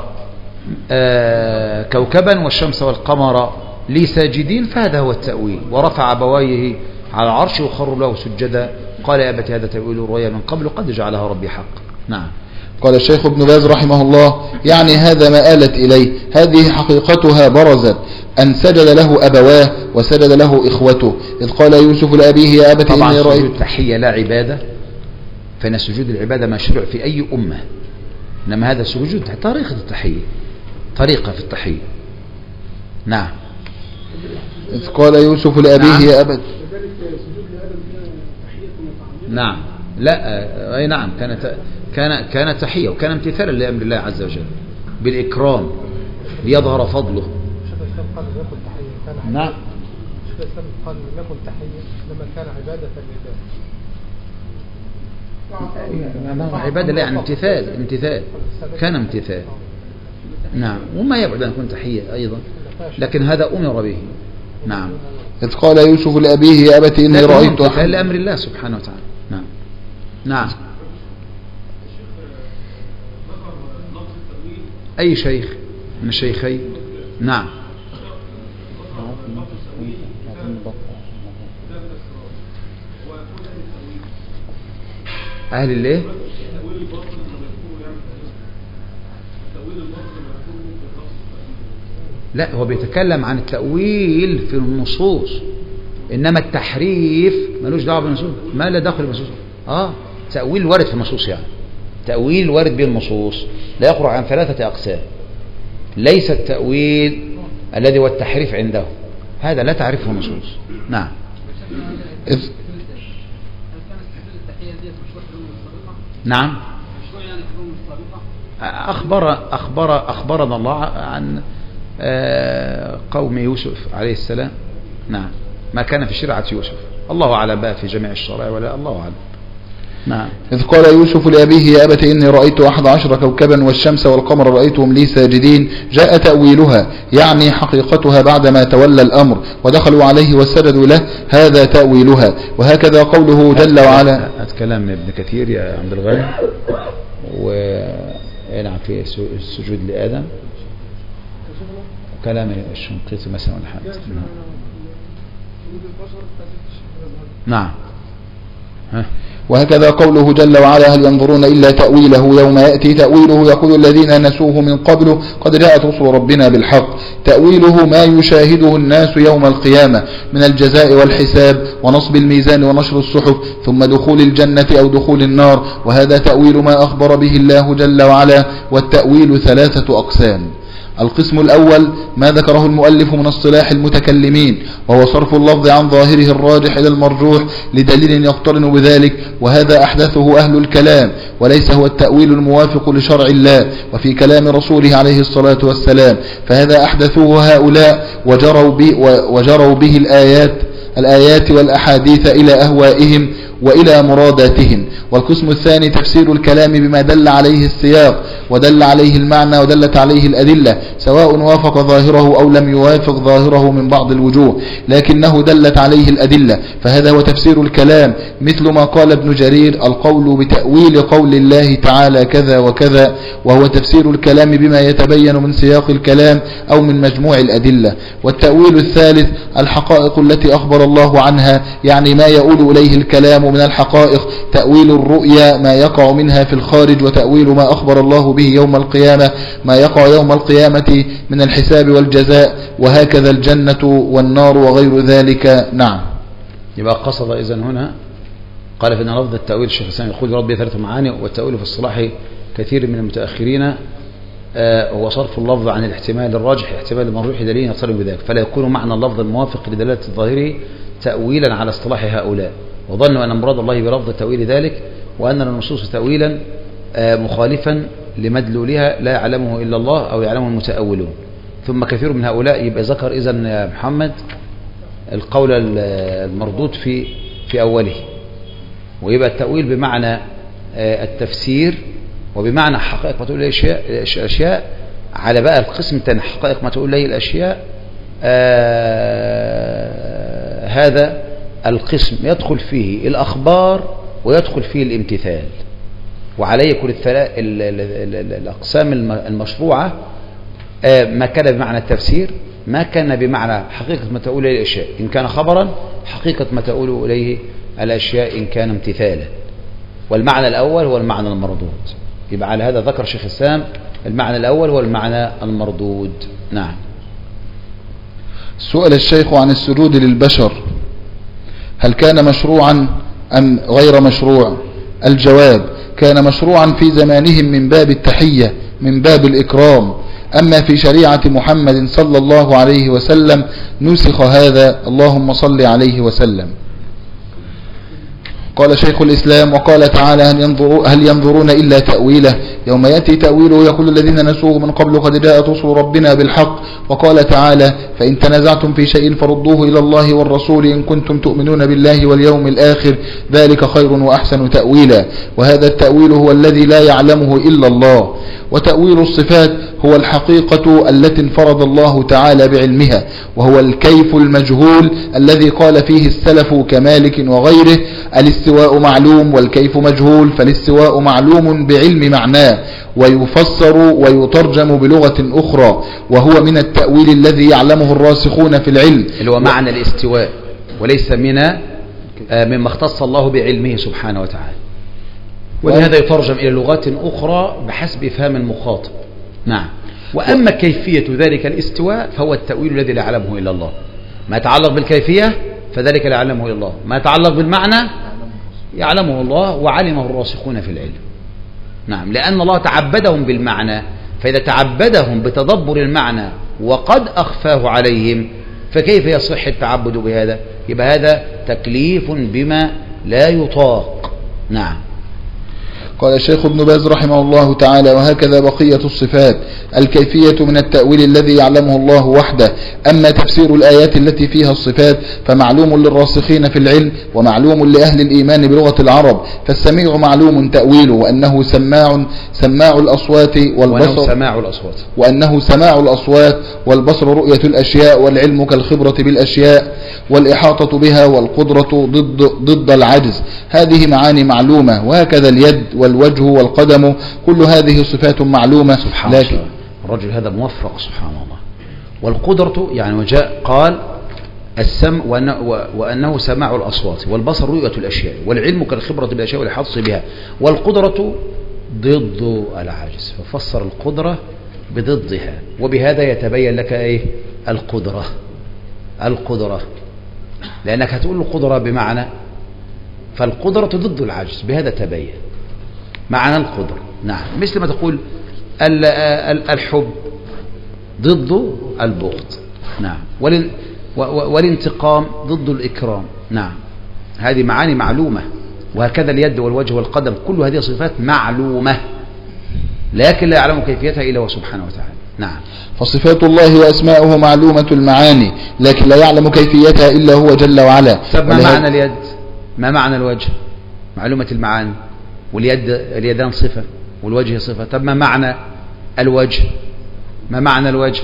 كوكبا والشمس والقمر لي ساجدين، فهذا هو التأويل. ورفع أبويه على العرش وخر له سجدا، قال: يا أبت هذا تأويل رؤيا من قبل قد جعلها ربي حق. نعم. قال الشيخ ابن باز رحمه الله: يعني هذا ما آلت إليه، هذه حقيقتها برزت، أن سجد له أبواه وسجد له إخوته، إذ قال يوسف لأبيه: يا أبت طبعا إني رأيت. سجود التحية لا عبادة، فإن سجود العبادة مشروع في أي أمة، إنما هذا سجود طريقة التحية، طريقة في التحية. نعم. إذ قال يوسف لأبيه: نعم. يا أبت. نعم. لا أي نعم، كانت كان كان تحية وكان امتثالا لأمر الله عز وجل بالإكرام ليظهر فضله. نعم. الشيخ الإسلام قال لكم تحية لما كان عبادة لله. نعم. عبادة لا يعني امتثال، امتثال كان امتثال. نعم. وما يبعد أن يكون تحية أيضا، لكن هذا أمر به. نعم. إذ قال يوسف لأبيه: يا أبت إني رأيت. امتثال لأمر الله سبحانه وتعالى. نعم. نعم. أي شيخ من الشيخين؟ نعم. أهل الله. لا، هو بيتكلم عن التأويل في النصوص، إنما التحريف ملوش دعوة بالنصوص، ما لا دخل بالنصوص. آه تأويل وارد في النصوص، يعني تأويل وارد بالنصوص لا يخرج عن ثلاثة أقسام. ليس التأويل الذي هو التحريف عنده، هذا لا تعرفه النصوص. نعم. نعم. أخبر أخبر أخبرنا الله عن قوم يوسف عليه السلام. نعم. ما كان في شريعة يوسف، الله أعلم بقى في جميع الشرائع ولا الله أعلم. نعم. إذ قال يوسف لأبيه: يا أبت إني رأيت أحد عشر كوكبا والشمس والقمر رأيتهم لي ساجدين، جاء تأويلها يعني حقيقتها بعدما تولى الأمر ونخلوا عليه وسجدوا له، هذا تأويلها. وهكذا قوله جل وعلا. هذا كلام ابن كثير يا عبد الغني، ونعم في السجود لآدم، وكلام الشنقيطي مثلا والحمد. نعم. ها. وهكذا قوله جل وعلا: هل ينظرون إلا تأويله يوم يأتي تأويله يقول الذين نسوه من قبل قد جاءت رسل ربنا بالحق. تأويله ما يشاهده الناس يوم القيامة من الجزاء والحساب ونصب الميزان ونشر الصحف ثم دخول الجنة أو دخول النار، وهذا تأويل ما أخبر به الله جل وعلا. والتأويل ثلاثة أقسام: القسم الأول ما ذكره المؤلف من اصطلاح المتكلمين، وهو صرف اللفظ عن ظاهره الراجح إلى المرجوح لدليل يقترن بذلك، وهذا أحدثه أهل الكلام وليس هو التأويل الموافق لشرع الله وفي كلام رسوله عليه الصلاة والسلام، فهذا أحدثوه هؤلاء وجروا به, وجروا به الآيات الآيات والأحاديث إلى أهوائهم وإلى مراداتهم. والقسم الثاني تفسير الكلام بما دل عليه السياق ودل عليه المعنى ودلت عليه الأدلة، سواء وافق ظاهره أو لم يوافق ظاهره من بعض الوجوه، لكنه دلت عليه الأدلة، فهذا هو تفسير الكلام، مثل ما قال ابن جرير: القول بتأويل قول الله تعالى كذا وكذا، وهو تفسير الكلام بما يتبين من سياق الكلام أو من مجموع الأدلة. والتأويل الثالث الحقائق التي أخبر الله عنها، يعني ما يؤول إليه الكلام وأنه من الحقائق تأويل الرؤيا ما يقع منها في الخارج، وتأويل ما أخبر الله به يوم القيامة ما يقع يوم القيامة من الحساب والجزاء، وهكذا الجنة والنار وغير ذلك. نعم. يبقى قصد إذن هنا قال فإن لفظ التأويل الشيخ الإسلام يقول يرد به ثلاث معاني، والتأويل في الصلاح كثير من المتأخرين آه هو صرف اللفظ عن الاحتمال الراجح احتمال المرجوح دليل يقترن بذلك، فلا يكون معنى اللفظ الموافق لدلالة الظاهر تأويلا على اصطلاح هؤلاء، وظنوا أن مراد الله بلفظ تأويل ذلك وأن النصوص تأويلا آه مخالفا لمدلولها لا يعلمه إلا الله أو يعلمه المتأولون. ثم كثير من هؤلاء يبقى ذكر إذن يا محمد القول المردود في في أوله، ويبقى التأويل بمعنى التفسير وبمعنى حقائق ما تقول لي الأشياء على بقى القسم الثاني حقائق ما تقول لي الأشياء. آه هذا القسم يدخل فيه الأخبار ويدخل فيه الامتثال، وعليه كل الأقسام المشروعة آه ما كان بمعنى التفسير، ما كان بمعنى حقيقة ما تقول إليه الأشياء إن كان خبرا، حقيقة ما تقول إليه الأشياء إن كان امتثالا. والمعنى الأول هو المعنى المردود. يبقى على هذا ذكر شيخ الإسلام المعنى الأول هو المعنى المردود. نعم. سئل الشيخ عن السجود للبشر هل كان مشروعا أم غير مشروع؟ الجواب كان مشروعا في زمانهم من باب التحية من باب الإكرام، أما في شريعة محمد صلى الله عليه وسلم نسخ هذا، اللهم صل عليه وسلم. قال شيخ الإسلام وقال تعالى هل, ينظر هل ينظرون إلا تأويله يوم يأتي تأويله يقول الذين نسوه من قبل قد جاءت رسل ربنا بالحق. وقال تعالى فإن تنازعتم في شيء فردوه إلى الله والرسول إن كنتم تؤمنون بالله واليوم الآخر ذلك خير وأحسن تأويلا. وهذا التأويل هو الذي لا يعلمه إلا الله. وتأويل الصفات هو الحقيقة التي انفرد الله تعالى بعلمها، وهو الكيف المجهول الذي قال فيه السلف كمالك وغيره الاستواء معلوم والكيف مجهول، فالاستواء معلوم بعلم معناه ويفسر ويترجم بلغة أخرى، وهو من التأويل الذي يعلمه الراسخون في العلم اللي هو معنى الاستواء، وليس من مما اختص الله بعلمه سبحانه وتعالى، ولهذا يترجم إلى لغات أخرى بحسب فهم المخاطب. نعم. وأما كيفية ذلك الاستواء فهو التأويل الذي لا يعلمه إلا الله. ما يتعلق بالكيفية فذلك لا يعلمه إلا الله، ما يتعلق بالمعنى يعلمه الله وعلمه الراسخون في العلم. نعم. لأن الله تعبدهم بالمعنى، فإذا تعبدهم بتدبر المعنى وقد أخفاه عليهم فكيف يصح التعبد بهذا؟ يبقى هذا تكليف بما لا يطاق. نعم. قال الشيخ ابن باز رحمه الله تعالى وهكذا بقية الصفات الكيفية من التأويل الذي يعلمه الله وحده. أما تفسير الآيات التي فيها الصفات فمعلوم للراسخين في العلم ومعلوم لأهل الإيمان بلغة العرب، فالسميع معلوم تأويله وأنه سماع سماع الأصوات والبصر وأنه سماع الأصوات وأنه سماع الأصوات والبصر رؤية الأشياء والعلم كالخبرة بالأشياء والإحاطة بها والقدرة ضد ضد العجز. هذه معاني معلومة. وهكذا اليد والوجه والقدم كل هذه صفات معلومة. سبحان لكن الله الرجل هذا موفق سبحان الله. والقدرة يعني وجاء قال السمع وأنه سماع الأصوات والبصر رؤية الأشياء والعلم كالخبرة بالأشياء والإحاطة بها والقدرة ضد العجز، ففسر القدرة بضدها، وبهذا يتبين لك ايه القدرة. القدرة لأنك هتقول القدرة بمعنى، فالقدرة ضد العجز، بهذا تبين معنى القدرة. نعم. مثل ما تقول الحب ضد البغض. نعم. والانتقام ضد الإكرام. نعم. هذه معاني معلومة. وهكذا اليد والوجه والقدم كل هذه صفات معلومة، لكن لا يعلم كيفيتها إلا هو سبحانه وتعالى. نعم. فصفات الله وأسماؤه معلومة المعاني لكن لا يعلم كيفيتها إلا هو جل وعلا. طب ما معنى اليد؟ ما معنى الوجه؟ معلومة المعاني. واليد اليدان صفة والوجه صفة. طب ما معنى الوجه؟ ما معنى الوجه؟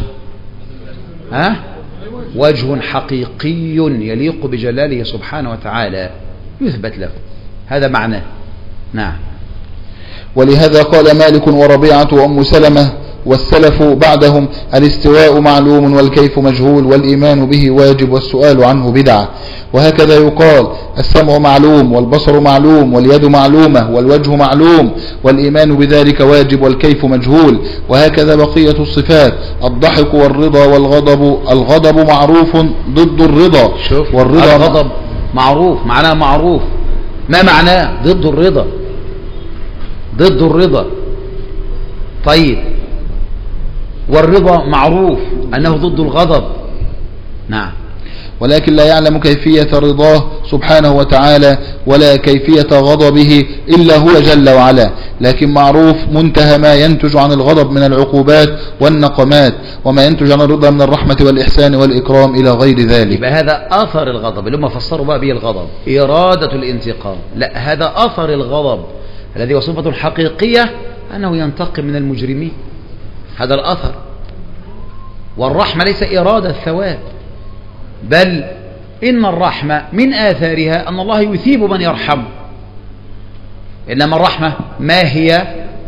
ها؟ وجه حقيقي يليق بجلاله سبحانه وتعالى يثبت له، هذا معناه. نعم. ولهذا قال مالك وربيعة وأم سلمة والسلف بعدهم الاستواء معلوم والكيف مجهول والإيمان به واجب والسؤال عنه بدعة. وهكذا يقال السمع معلوم والبصر معلوم واليد معلومة والوجه معلوم والإيمان بذلك واجب والكيف مجهول. وهكذا بقية الصفات الضحك والرضا والغضب. الغضب معروف ضد الرضا. شوف والرضا الغضب معروف معناه معروف، ما معناه؟ ضد الرضا، ضد الرضا. طيب والرضا معروف أنه ضد الغضب. نعم. ولكن لا يعلم كيفية رضاه سبحانه وتعالى ولا كيفية غضبه إلا هو جل وعلا، لكن معروف منتهى ما ينتج عن الغضب من العقوبات والنقمات، وما ينتج عن الرضا من الرحمة والإحسان والإكرام إلى غير ذلك. يبقى هذا أثر الغضب اللي هم فسروا بقى به الغضب إرادة الانتقام. لا، هذا أثر الغضب الذي هو صفة حقيقية أنه ينتقم من المجرمين، هذا الأثر. والرحمة ليس إرادة الثواب، بل إن الرحمة من آثارها أن الله يثيب من يرحم. إنما الرحمة ما هي؟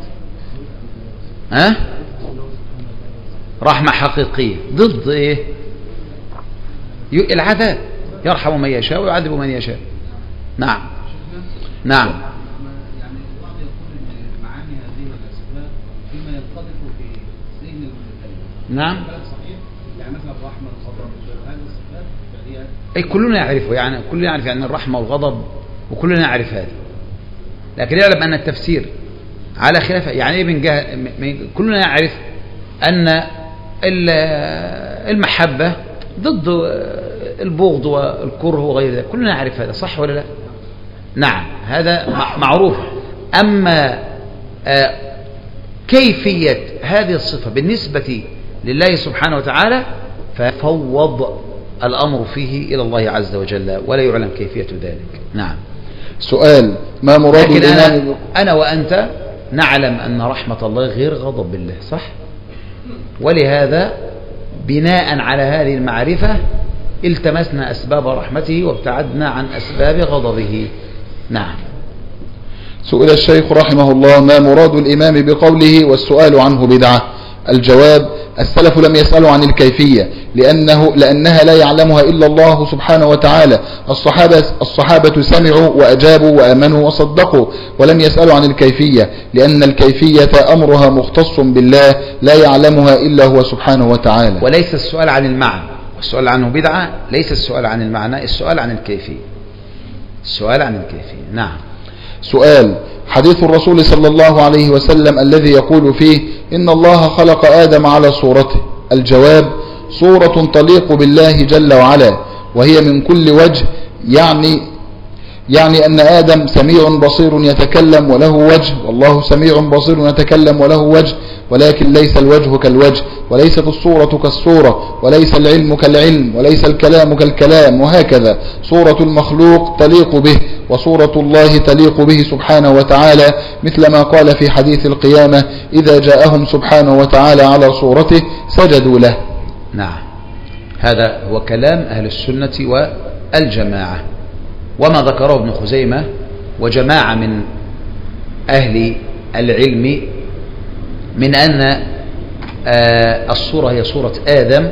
ها؟ رحمة حقيقية ضد إيه؟ العذاب، يرحم من يشاء ويعذب من يشاء. نعم نعم. يعني البعض يقول ان معاني هذه الصفات فيما ينطبق في ذهن المتكلم. نعم. صحيح؟ يعني مثلا الرحمه الغضب هذه الصفات فهي اي كلنا يعرفه، يعني كلنا يعرف يعني الرحمة والغضب وكلنا يعرف هذا، لكن يعلم أن التفسير على خلافه. يعني ايه من جهة؟ كلنا يعرف أن المحبة ضد البغض والكره وغير ذلك، كلنا نعرف هذا، صح ولا لا؟ نعم، هذا معروف. أما كيفية هذه الصفة بالنسبة لله سبحانه وتعالى ففوض الأمر فيه إلى الله عز وجل ولا يعلم كيفية ذلك. نعم. سؤال: ما مراد لكن الإمام؟ أنا, أنا وأنت نعلم أن رحمة الله غير غضب الله، صح؟ ولهذا بناء على هذه المعرفة التمسنا أسباب رحمته وابتعدنا عن أسباب غضبه. نعم. سئل الشيخ رحمه الله: ما مراد الإمام بقوله والسؤال عنه بدعة؟ الجواب: السلف لم يسألوا عن الكيفية لأنه لأنها لا يعلمها إلا الله سبحانه وتعالى. الصحابة, الصحابة سمعوا وأجابوا وآمنوا وصدقوا ولم يسألوا عن الكيفية، لأن الكيفية أمرها مختص بالله لا يعلمها إلا هو سبحانه وتعالى. وليس السؤال عن المعنى، السؤال عنه بدعة، ليس السؤال عن المعنى، السؤال عن الكيفية، السؤال عن الكيفية. نعم. سؤال: حديث الرسول صلى الله عليه وسلم الذي يقول فيه إن الله خلق آدم على صورته. الجواب: صورة تليق بالله جل وعلا، وهي من كل وجه، يعني يعني أن آدم سميع بصير يتكلم وله وجه، والله سميع بصير يتكلم وله وجه، ولكن ليس الوجه كالوجه، وليست الصورة كالصورة، وليس العلم كالعلم، وليس الكلام كالكلام، وهكذا. صورة المخلوق تليق به، وصورة الله تليق به سبحانه وتعالى، مثل ما قال في حديث القيامة: إذا جاءهم سبحانه وتعالى على صورته سجدوا له. نعم، هذا هو كلام أهل السنة والجماعة، وما ذكره ابن خزيمة وجماعة من أهل العلم من أن الصورة هي صورة آدم،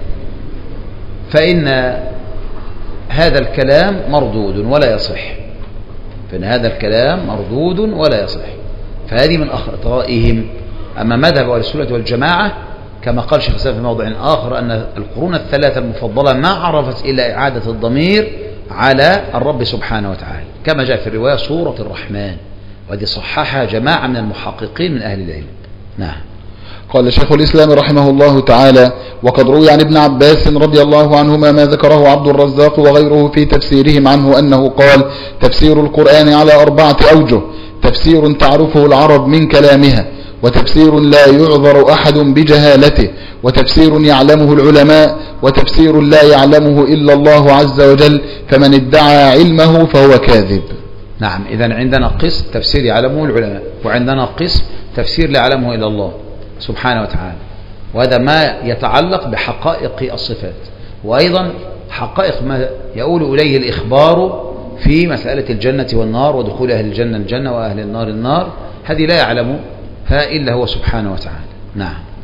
فإن هذا الكلام مردود ولا يصح، فإن هذا الكلام مردود ولا يصح، فهذه من أخطائهم. أما مذهب أهل السنة والجماعة كما قال شيخ الإسلام في موضع آخر أن القرون الثلاثة المفضلة ما عرفت إلا إعادة الضمير على الرب سبحانه وتعالى، كما جاء في الرواية صورة الرحمن، وهذه صححها جماعة من المحققين من أهل العلم. نعم. قال شيخ الإسلام رحمه الله تعالى: وقد روي عن ابن عباس رضي الله عنهما ما ذكره عبد الرزاق وغيره في تفسيرهم عنه أنه قال: تفسير القرآن على أربعة أوجه: تفسير تعرفه العرب من كلامها، وتفسير لا يعذر أحد بجهالته، وتفسير يعلمه العلماء، وتفسير لا يعلمه إلا الله عز وجل، فمن ادعى علمه فهو كاذب. نعم، إذن عندنا قسم تفسير يعلمه العلماء، وعندنا قسم تفسير لا يعلمه إلا الله سبحانه وتعالى، وهذا ما يتعلق بحقائق الصفات، وأيضا حقائق ما يقول إليه الإخبار في مسألة الجنة والنار ودخول أهل الجنة الجنة وأهل النار النار، هذه لا يعلم إلا هو سبحانه وتعالى. نعم.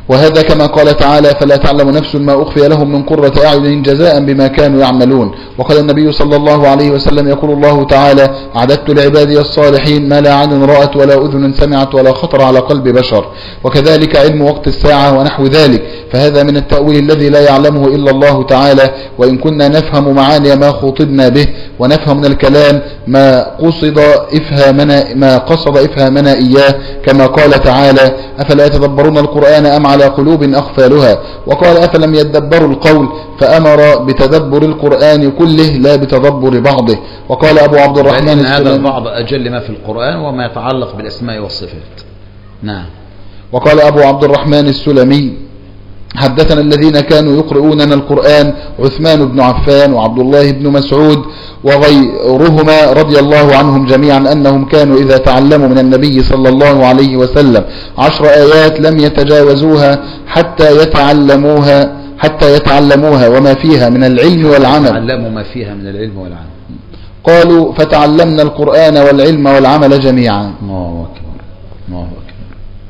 وهذا كما قال تعالى فلا تعلم نفس ما أخفي لهم من قرة أعين جزاء بما كانوا يعملون. وقال النبي صلى الله عليه وسلم يقول الله تعالى أعددت لعبادي الصالحين ما لا عين رأت ولا أذن سمعت ولا خطر على قلب بشر. وكذلك علم وقت الساعة ونحو ذلك، فهذا من التأويل الذي لا يعلمه إلا الله تعالى. وإن كنا نفهم معاني ما خطبنا به ونفهم من الكلام ما قصد إفهامنا ما قصد إفهامنا إياه، كما قال تعالى أفلا يتدبرون القرآن أم على قلوب أقفالها. وقال أفلم يدبروا القول، فأمر بتدبر القرآن كله لا بتدبر بعضه. وقال أبو عبد الرحمن هذا البعض أجل ما في القرآن وما يتعلق بالأسماء والصفات. نعم. وقال أبو عبد الرحمن السلمي حدثنا الذين كانوا يقرؤوننا القرآن عثمان بن عفان وعبد الله بن مسعود وغيرهما رضي الله عنهم جميعا أنهم كانوا إذا تعلموا من النبي صلى الله عليه وسلم عشر آيات لم يتجاوزوها حتى يتعلموها حتى يتعلموها وما فيها من العلم والعمل. تعلموا ما فيها من العلم والعمل. قالوا فتعلمنا القرآن والعلم والعمل جميعا. الله أكبر الله أكبر.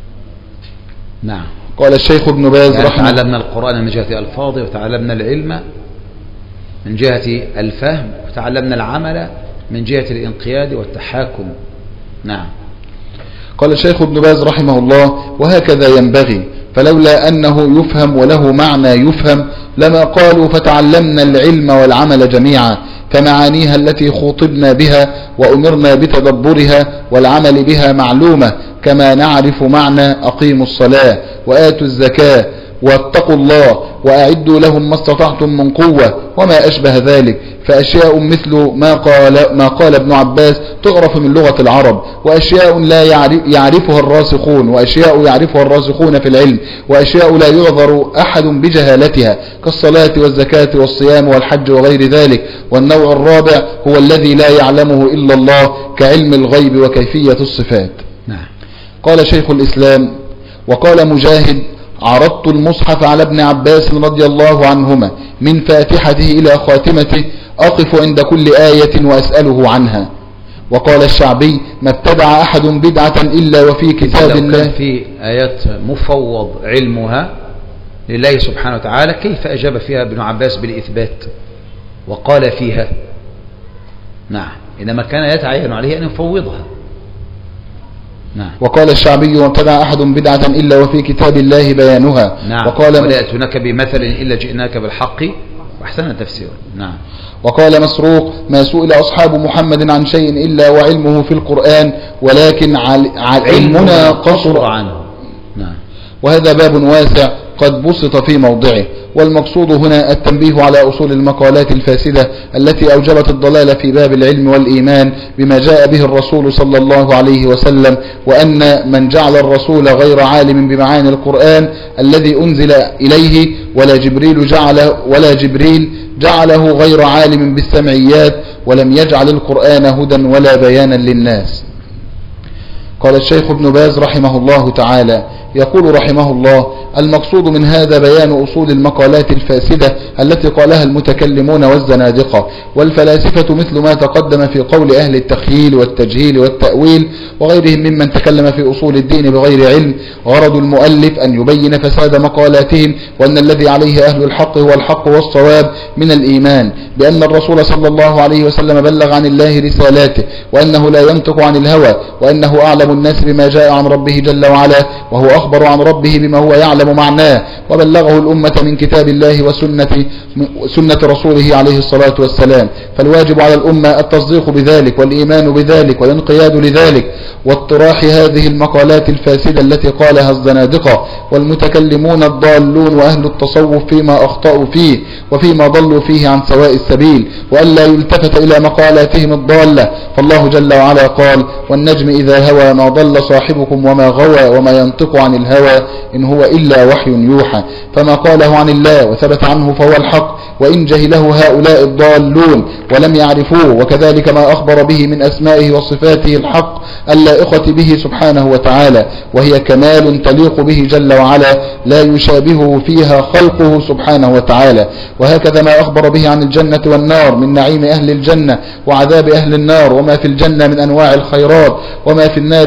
نعم. قال الشيخ ابن باز يعني رحمه تعلمنا القرآن من جهة ألفاظه، وتعلمنا العلم من جهة الفهم، وتعلمنا العمل من جهة الانقياد والتحاكم. نعم. قال الشيخ ابن باز رحمه الله وهكذا ينبغي، فلولا أنه يفهم وله معنى يفهم لما قالوا فتعلمنا العلم والعمل جميعا، فمعانيها التي خطبنا بها وأمرنا بتدبرها والعمل بها معلومة، كما نعرف معنى أقيموا الصلاة وآتوا الزكاة واتقوا الله وأعدوا لهم ما استطعتم من قوة وما أشبه ذلك. فأشياء مثل ما قال, ما قال ابن عباس تعرف من لغة العرب، وأشياء لا يعرفها الراسخون، وأشياء يعرفها الراسخون في العلم، وأشياء لا يعذر أحد بجهالتها كالصلاة والزكاة والصيام والحج وغير ذلك. والنوع الرابع هو الذي لا يعلمه إلا الله كعلم الغيب وكيفية الصفات. نعم. قال شيخ الإسلام وقال مجاهد عرضت المصحف على ابن عباس رضي الله عنهما من فاتحته إلى خاتمته أقف عند كل آية وأسأله عنها. وقال الشعبي ما ابتدع أحد بدعة إلا وفي كتاب الله. لو كان في آيات مفوض علمها لله سبحانه وتعالى كيف أجاب فيها ابن عباس بالإثبات وقال فيها؟ نعم. إنما كان يتعين عليه أن يفوضها. نعم. وقال الشعبي وابتدع أحد بدعة إلا وفي كتاب الله بيانها. نعم. وقال ولا يأتونك بمثل إلا جئناك بالحق وأحسن تفسيرا. نعم. وقال مسروق ما سئل أصحاب محمد عن شيء إلا وعلمه في القرآن ولكن علمنا قصر عنه. نعم. وهذا باب واسع قد بسط في موضعه، والمقصود هنا التنبيه على أصول المقالات الفاسدة التي أوجبت الضلال في باب العلم والإيمان بما جاء به الرسول صلى الله عليه وسلم، وأن من جعل الرسول غير عالم بمعاني القرآن الذي أنزل إليه ولا جبريل جعله ولا جبريل جعله غير عالم بالسمعيات ولم يجعل القرآن هدى ولا بيانا للناس. قال الشيخ ابن باز رحمه الله تعالى يقول رحمه الله المقصود من هذا بيان أصول المقالات الفاسدة التي قالها المتكلمون والزنادقة والفلاسفة مثل ما تقدم في قول أهل التخييل والتجهيل والتأويل وغيرهم ممن تكلم في أصول الدين بغير علم. غرض المؤلف أن يبين فساد مقالاتهم وأن الذي عليه أهل الحق هو الحق والصواب من الإيمان بأن الرسول صلى الله عليه وسلم بلغ عن الله رسالاته وأنه لا ينطق عن الهوى وأنه أعلم الناس بما جاء عن ربه جل وعلا وهو أخبر عن ربه بما هو يعلم معناه وبلغه الأمة من كتاب الله وسنة سنة رسوله عليه الصلاة والسلام. فالواجب على الأمة التصديق بذلك والإيمان بذلك والانقياد لذلك واطراح هذه المقالات الفاسدة التي قالها الزنادقة والمتكلمون الضالون وأهل التصوف فيما أخطأوا فيه وفيما ضلوا فيه عن سواء السبيل وألا يلتفت إلى مقالاتهم الضالة. فالله جل وعلا قال والنجم إذا هوى ما ضل صاحبكم وما غوى وما ينطق عن الهوى إن هو إلا وحي يوحى. فما قاله عن الله وثبت عنه فهو الحق وإن جهله هؤلاء الضالون ولم يعرفوه وكذلك ما أخبر به من أسمائه وصفاته الحق اللائقة به سبحانه وتعالى وهي كمال تليق به جل وعلا لا يشابهه فيها خلقه سبحانه وتعالى. وهكذا ما أخبر به عن الجنة والنار من نعيم أهل الجنة وعذاب أهل النار وما في الجنة من أنواع الخيرات وما في النار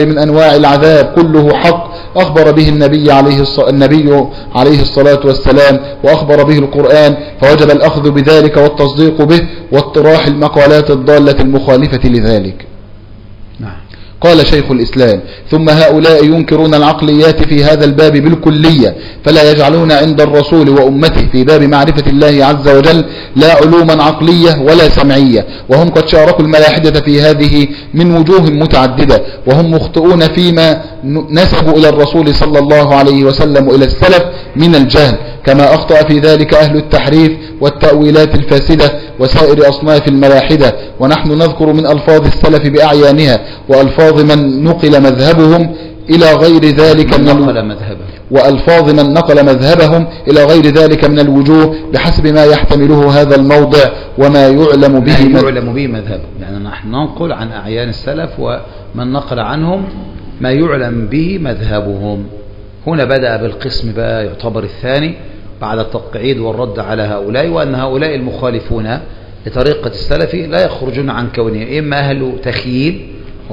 النار من أنواع العذاب كله حق أخبر به النبي عليه الص- النبي عليه الصلاة والسلام وأخبر به القرآن، فوجب الأخذ بذلك والتصديق به واطراح المقالات الضالة المخالفة لذلك. نعم. قال شيخ الإسلام: ثم هؤلاء ينكرون العقليات في هذا الباب بالكلية، فلا يجعلون عند الرسول وأمته في باب معرفة الله عز وجل لا علوما عقلية ولا سمعية، وهم قد شاركوا الملاحدة في هذه من وجوه متعددة، وهم مخطئون فيما نسبوا إلى الرسول صلى الله عليه وسلم وإلى السلف من الجهل، كما أخطأ في ذلك أهل التحريف والتأويلات الفاسدة وسائر أصناف الملاحدة. ونحن نذكر من ألفاظ السلف بأعيانها وألفاظ من نقل مذهبهم إلى غير ذلك من نقل مذهبه وألفاظ من نقل مذهبهم إلى غير ذلك من الوجوه بحسب ما يحتمله هذا الموضع وما يعلم به ما يعلم به مذهبه. يعني نحن ننقل عن أعيان السلف ومن نقل عنهم ما يعلم به مذهبهم. هنا بدأ بالقسم بقى يعتبر الثاني بعد التقعيد والرد على هؤلاء، وأن هؤلاء المخالفون لطريقة السلف لا يخرجون عن كونهم إما أهل تخييل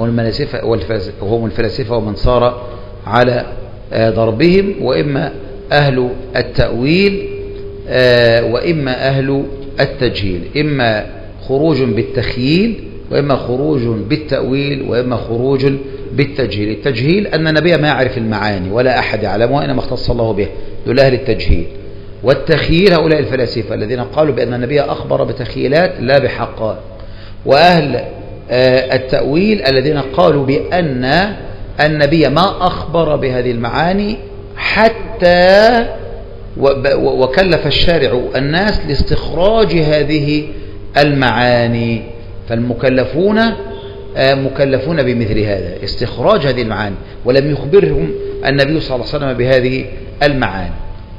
وهم الفلاسفة ومن صار على ضربهم، وإما أهل التأويل وإما أهل التجهيل، إما خروج بالتخييل وإما خروج بالتأويل وإما خروج بالتجهيل. التجهيل أن النبي ما يعرف المعاني ولا أحد يعلمها إنما اختص الله به، دول أهل التجهيل. والتخييل هؤلاء الفلاسفة الذين قالوا بأن النبي أخبر بتخيلات لا بحقائق. وأهل التأويل الذين قالوا بأن النبي ما أخبر بهذه المعاني حتى وكلف الشارع الناس لاستخراج هذه المعاني، فالمكلفون مكلفون بمثل هذا استخراج هذه المعاني، ولم يخبرهم النبي صلى الله عليه وسلم بهذه المعاني،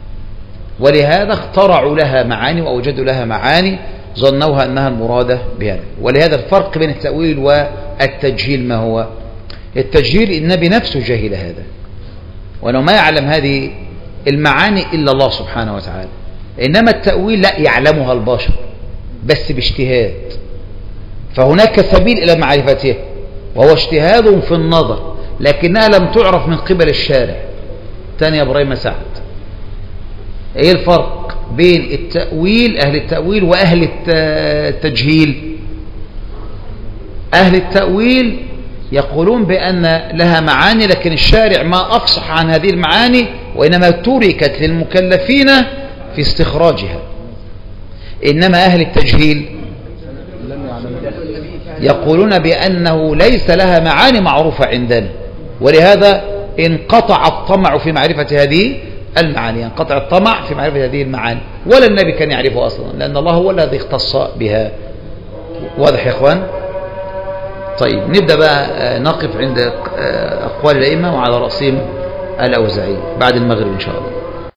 ولهذا اخترعوا لها معاني وأوجدوا لها معاني ظنوها أنها المرادة بهذا. ولهذا الفرق بين التأويل والتجهيل ما هو؟ التجهيل النبي نفسه جاهل هذا، وأنه ما يعلم هذه المعاني إلا الله سبحانه وتعالى. إنما التأويل لا يعلمها البشر بس باجتهاد، فهناك سبيل إلى معرفته وهو اجتهاد في النظر، لكنها لم تعرف من قبل الشارع. تاني يا إبراهيم سعد، ايه الفرق بين التأويل أهل التأويل وأهل التجهيل؟ أهل التأويل يقولون بأن لها معاني لكن الشارع ما أفصح عن هذه المعاني، وإنما تركت للمكلفين في استخراجها. إنما أهل التجهيل يقولون بأنه ليس لها معاني معروفة عندنا، ولهذا انقطع الطمع في معرفة هذه المعاني، انقطع الطمع في معرفة هذه المعاني، ولا النبي كان يعرفه أصلا، لأن الله هو الذي اختص بها. واضح يا إخوان؟ طيب نبدأ بقى نقف عند أقوال الأئمة وعلى رأسهم الأوزاعي بعد المغرب إن شاء الله.